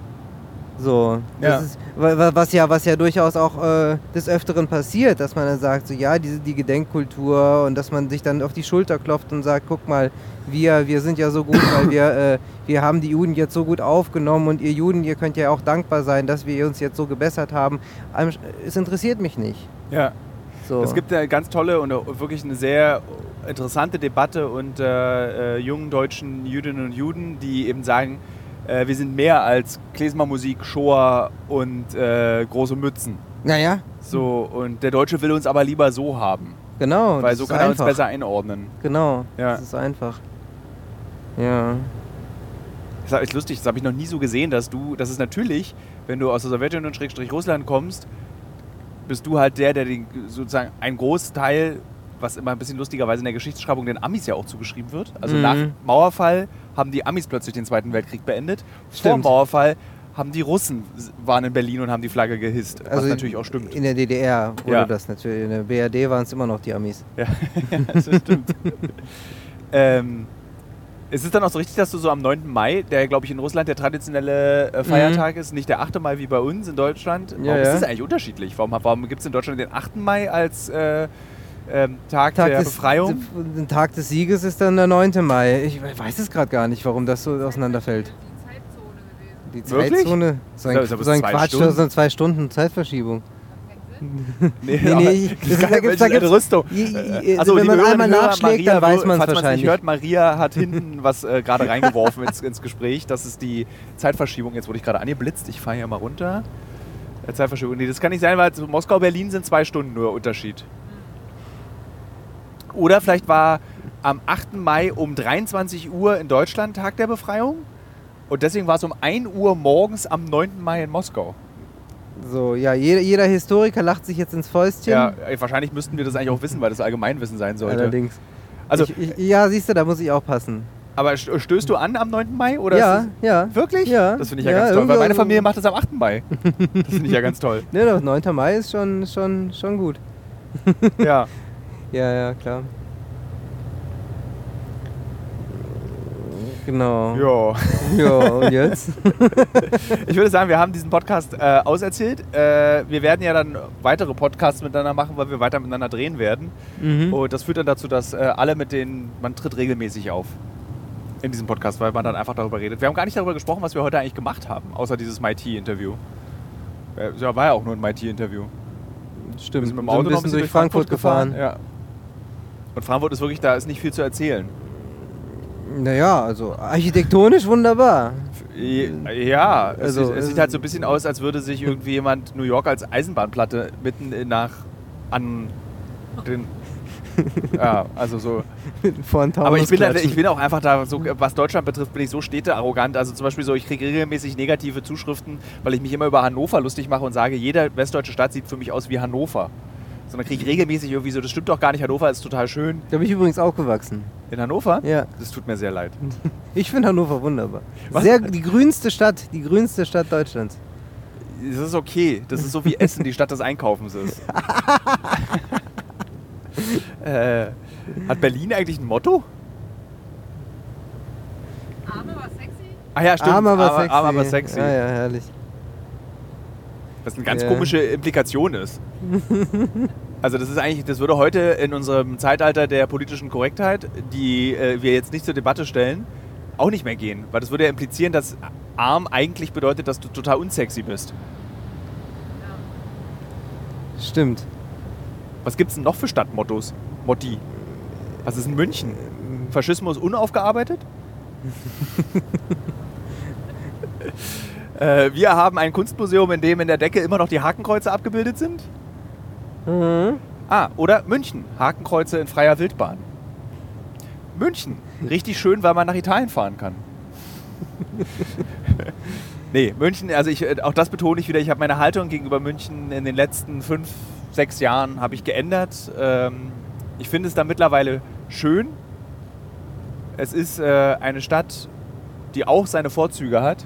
So, das ja. ist, was ja, was ja durchaus auch äh, des Öfteren passiert, dass man dann sagt, so ja, diese, die Gedenkkultur und dass man sich dann auf die Schulter klopft und sagt, guck mal, wir, wir sind ja so gut, weil wir, äh, wir haben die Juden jetzt so gut aufgenommen und ihr Juden, ihr könnt ja auch dankbar sein, dass wir uns jetzt so gebessert haben. Es interessiert mich nicht. Ja. So. Es gibt eine ganz tolle und wirklich eine sehr interessante Debatte unter äh, jungen deutschen Jüdinnen und Juden, die eben sagen, äh, wir sind mehr als Klezmer-Musik, Shoah und äh, große Mützen. Naja. So, und der Deutsche will uns aber lieber so haben. Genau. Weil so kann er einfach. uns besser einordnen. Genau, ja. Das ist einfach. Ja. Das ist lustig, das habe ich noch nie so gesehen, dass du, das ist natürlich, wenn du aus der Sowjetunion Schrägstrich Russland kommst, bist du halt der, der den, sozusagen einen Großteil, was immer ein bisschen lustigerweise in der Geschichtsschreibung den Amis ja auch zugeschrieben wird. Also mhm. nach Mauerfall haben die Amis plötzlich den Zweiten Weltkrieg beendet. Stimmt. Vor dem Mauerfall haben die Russen, waren in Berlin und haben die Flagge gehisst, was also natürlich auch stimmt. In der D D R wurde ja. das natürlich, in der B R D waren es immer noch die Amis. Ja, ja das stimmt. ähm, ist es dann auch so richtig, dass du so am neunten Mai, der glaube ich in Russland der traditionelle äh, Feiertag mhm. ist, nicht der achte Mai wie bei uns in Deutschland? Warum ja, ist ja. das eigentlich unterschiedlich? Warum, warum gibt es in Deutschland den achten Mai als äh, ähm, Tag, Tag der des, Befreiung? Der Tag des Sieges ist dann der neunte Mai. Ich weiß es gerade gar nicht, warum das so auseinanderfällt. Die Wirklich? Zeitzone? So ein, Das ist so ein zwei Quatsch, Stunden. das sind zwei Stunden Zeitverschiebung. Nee, nee, nee, ich, das das da gibt's, da gibt's, Rüstung. Also, wenn man einmal nachschlägt, Maria, dann weiß man es wahrscheinlich. wahrscheinlich. Hört, Maria hat hinten was äh, gerade reingeworfen ins, ins Gespräch. Das ist die Zeitverschiebung. Jetzt wurde ich gerade angeblitzt. Ich fahre hier mal runter. Äh, Zeitverschiebung. Nee, das kann nicht sein, weil Moskau-Berlin sind zwei Stunden nur Unterschied. Oder vielleicht war am achten Mai um dreiundzwanzig Uhr in Deutschland Tag der Befreiung. Und deswegen war es um ein Uhr morgens am neunten Mai in Moskau. So, ja, jeder, jeder Historiker lacht sich jetzt ins Fäustchen. Ja, wahrscheinlich müssten wir das eigentlich auch wissen, weil das Allgemeinwissen sein sollte. Allerdings. Also, ich, ich, ja, siehst du, da muss ich aufpassen. Aber stößt du an am neunten Mai? Oder ja, ist das ja. Wirklich? Ja. Das finde ich ja, ja ganz toll, weil meine so Familie macht das am achten Mai. Das finde ich ja ganz toll. Ne, der neunte Mai ist schon, schon, schon gut. Ja. Ja, ja, klar. Genau. Ja. Ja, und jetzt? Ich würde sagen, wir haben diesen Podcast äh, auserzählt. Äh, wir werden ja dann weitere Podcasts miteinander machen, weil wir weiter miteinander drehen werden. Mhm. Und das führt dann dazu, dass äh, alle mit denen, man tritt regelmäßig auf in diesem Podcast, weil man dann einfach darüber redet. Wir haben gar nicht darüber gesprochen, was wir heute eigentlich gemacht haben, außer dieses M I T-Interview. Äh, ja, war ja auch nur ein M I T-Interview. Stimmt, wir sind mit dem so ein Auto noch bisschen durch Frankfurt, Frankfurt gefahren. gefahren. Ja. Und Frankfurt ist wirklich, da ist nicht viel zu erzählen. Naja, also architektonisch wunderbar. Ja, es, also, sieht, es sieht halt so ein bisschen aus, als würde sich irgendwie jemand New York als Eisenbahnplatte mitten nach an den... Ja, also so... Aber ich bin, da, ich bin auch einfach da, so, was Deutschland betrifft, bin ich so städtearrogant. Also zum Beispiel so, ich kriege regelmäßig negative Zuschriften, weil ich mich immer über Hannover lustig mache und sage, jede westdeutsche Stadt sieht für mich aus wie Hannover. Sondern kriege ich regelmäßig irgendwie so, das stimmt doch gar nicht, Hannover ist total schön. Da bin ich übrigens aufgewachsen. In Hannover? Ja. Das tut mir sehr leid. Ich finde Hannover wunderbar. Sehr, die grünste Stadt, die grünste Stadt Deutschlands. Das ist okay. Das ist so wie Essen, die Stadt des Einkaufens ist. äh, hat Berlin eigentlich ein Motto? Arm aber sexy? Ah ja, stimmt. Arm aber Arm, sexy. Arm aber sexy. Ja, ja, herrlich. Was eine ganz ja. komische Implikation ist. Also das ist eigentlich, das würde heute in unserem Zeitalter der politischen Korrektheit, die äh, wir jetzt nicht zur Debatte stellen, auch nicht mehr gehen. Weil das würde ja implizieren, dass arm eigentlich bedeutet, dass du total unsexy bist. Stimmt. Was gibt's denn noch für Stadtmottos? Motti. Was ist in München? Faschismus unaufgearbeitet? äh, wir haben ein Kunstmuseum, in dem in der Decke immer noch die Hakenkreuze abgebildet sind. Mhm. Ah, oder München. Hakenkreuze in freier Wildbahn. München. Richtig schön, weil man nach Italien fahren kann. Nee, München, also ich, auch das betone ich wieder, ich habe meine Haltung gegenüber München in den letzten fünf, sechs Jahren habe ich geändert. Ähm, ich finde es da mittlerweile schön. Es ist äh, eine Stadt, die auch seine Vorzüge hat.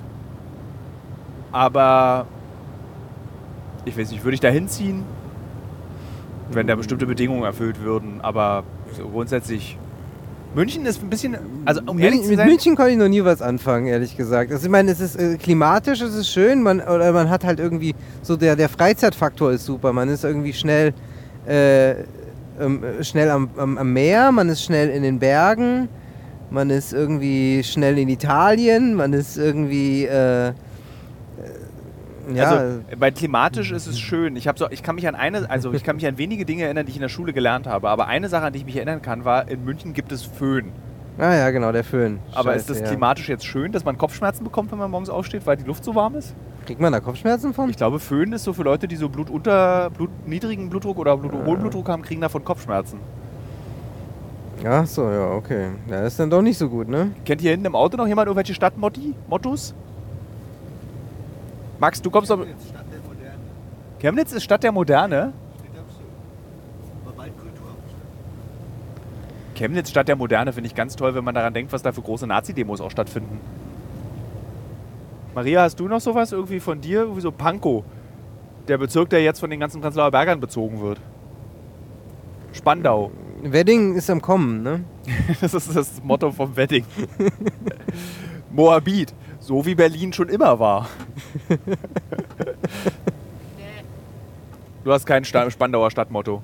Aber ich weiß nicht, würde ich da hinziehen, wenn da bestimmte Bedingungen erfüllt würden. Aber so grundsätzlich, München ist ein bisschen, also um ehrlich zu Mit sein, München konnte ich noch nie was anfangen, ehrlich gesagt. Also ich meine, es ist äh, klimatisch, es ist schön, man, oder man hat halt irgendwie, so der, der Freizeitfaktor ist super. Man ist irgendwie schnell, äh, ähm, schnell am, am, am Meer, man ist schnell in den Bergen, man ist irgendwie schnell in Italien, man ist irgendwie, äh, äh, ja. also bei klimatisch ist es schön. Ich, hab so, ich kann mich an eine, also ich kann mich an wenige Dinge erinnern, die ich in der Schule gelernt habe. Aber eine Sache, an die ich mich erinnern kann, war, in München gibt es Föhn. Ah ja, genau, der Föhn. Aber Scheiße, ist das ja. klimatisch jetzt schön, dass man Kopfschmerzen bekommt, wenn man morgens aufsteht, weil die Luft so warm ist? Kriegt man da Kopfschmerzen von? Ich glaube, Föhn ist so für Leute, die so Blut unter, Blut, niedrigen Blutdruck oder Blut, hohen Blutdruck haben, kriegen davon Kopfschmerzen. Ach so, ja, okay. Ja, das ist dann doch nicht so gut, ne? Kennt hier hinten im Auto noch jemand irgendwelche Stadtmottos? Max, du kommst doch... Stadt der Moderne. Chemnitz ist Stadt der Moderne? Steht da so. Aber bald Kulturhauptstadt. Chemnitz, Stadt der Moderne, finde ich ganz toll, wenn man daran denkt, was da für große Nazi-Demos auch stattfinden. Maria, hast du noch sowas irgendwie von dir? Irgendwie so Pankow, der Bezirk, der jetzt von den ganzen Prenzlauer Bergern bezogen wird. Spandau. Wedding ist am Kommen, ne? Das ist das Motto vom Wedding. Moabit, so wie Berlin schon immer war. Du hast kein Sta- Spandauer Stadtmotto.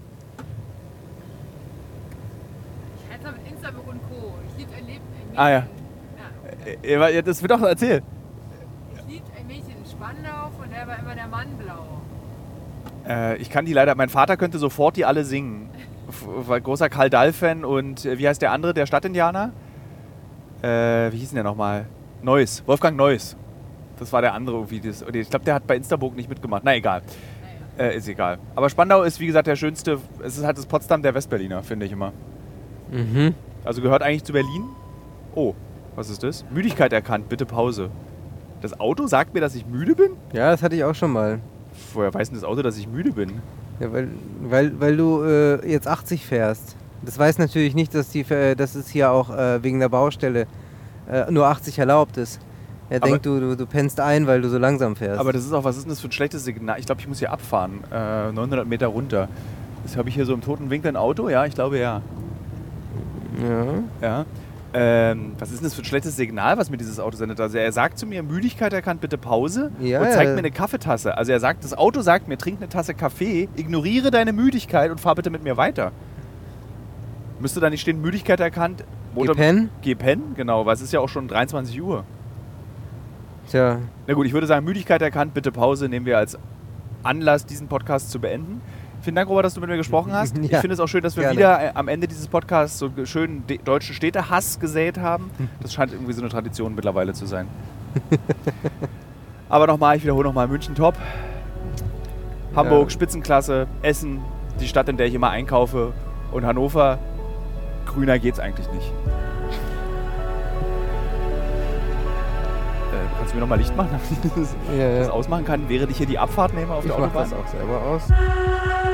Ich halte mit Instagram und Co. Ich liebe ein Leben. Ein Mädchen. Ah ja. Ja. Ja, das wird doch erzählt. Ich liebe ein Mädchen in Spandau, von der war immer der Mann blau. Äh, ich kann die leider, mein Vater könnte sofort die alle singen. War großer Karl Dall-Fan und äh, wie heißt der andere, der Stadtindianer? Äh, wie hieß denn der nochmal? Neuss, Wolfgang Neuss. Das war der andere irgendwie. Das, ich glaube, der hat bei Instaburg nicht mitgemacht. Na egal. Äh, ist egal. Aber Spandau ist, wie gesagt, der schönste, es ist halt das Potsdam der Westberliner, finde ich immer. Mhm. Also gehört eigentlich zu Berlin. Oh, was ist das? Müdigkeit erkannt, bitte Pause. Das Auto sagt mir, dass ich müde bin? Ja, das hatte ich auch schon mal. Woher weiß denn das Auto, dass ich müde bin? Ja, weil, weil, weil du äh, jetzt achtzig fährst. Das weiß natürlich nicht, dass, die, äh, dass es hier auch äh, wegen der Baustelle äh, nur achtzig erlaubt ist. Er Aber denkt, du, du, du pennst ein, weil du so langsam fährst. Aber das ist auch, was ist denn das für ein schlechtes Signal? Ich glaube, ich muss hier abfahren. Äh, neunhundert Meter runter. Das habe ich hier so im toten Winkel ein Auto? Ja, ich glaube ja. ja. Ja. Ähm, was ist denn das für ein schlechtes Signal, was mir dieses Auto sendet? Also er sagt zu mir, Müdigkeit erkannt, bitte Pause Ja, und zeigt ja. mir eine Kaffeetasse. Also er sagt, das Auto sagt mir, trink eine Tasse Kaffee, ignoriere deine Müdigkeit und fahr bitte mit mir weiter. Müsste da nicht stehen, Müdigkeit erkannt? Geh pennen? Geh pennen, genau, weil es ist ja auch schon dreiundzwanzig Uhr. Tja, Na gut, ich würde sagen, Müdigkeit erkannt, bitte Pause, nehmen wir als Anlass, diesen Podcast zu beenden. Vielen Dank, Robert, dass du mit mir gesprochen hast. Ja, ich finde es auch schön, dass wir gerne. wieder äh, am Ende dieses Podcasts so schön de- deutschen Städtehass gesät haben. Das scheint irgendwie so eine Tradition mittlerweile zu sein. Aber nochmal, ich wiederhole nochmal, München top. Hamburg, Ja. Spitzenklasse. Essen, die Stadt, in der ich immer einkaufe. Und Hannover, grüner geht's eigentlich nicht. Äh, kannst du mir nochmal Licht machen, damit ich das, Ja, ja. das ausmachen kann, während ich hier die Abfahrt nehme auf ich der mach Autobahn? das auch selber aus.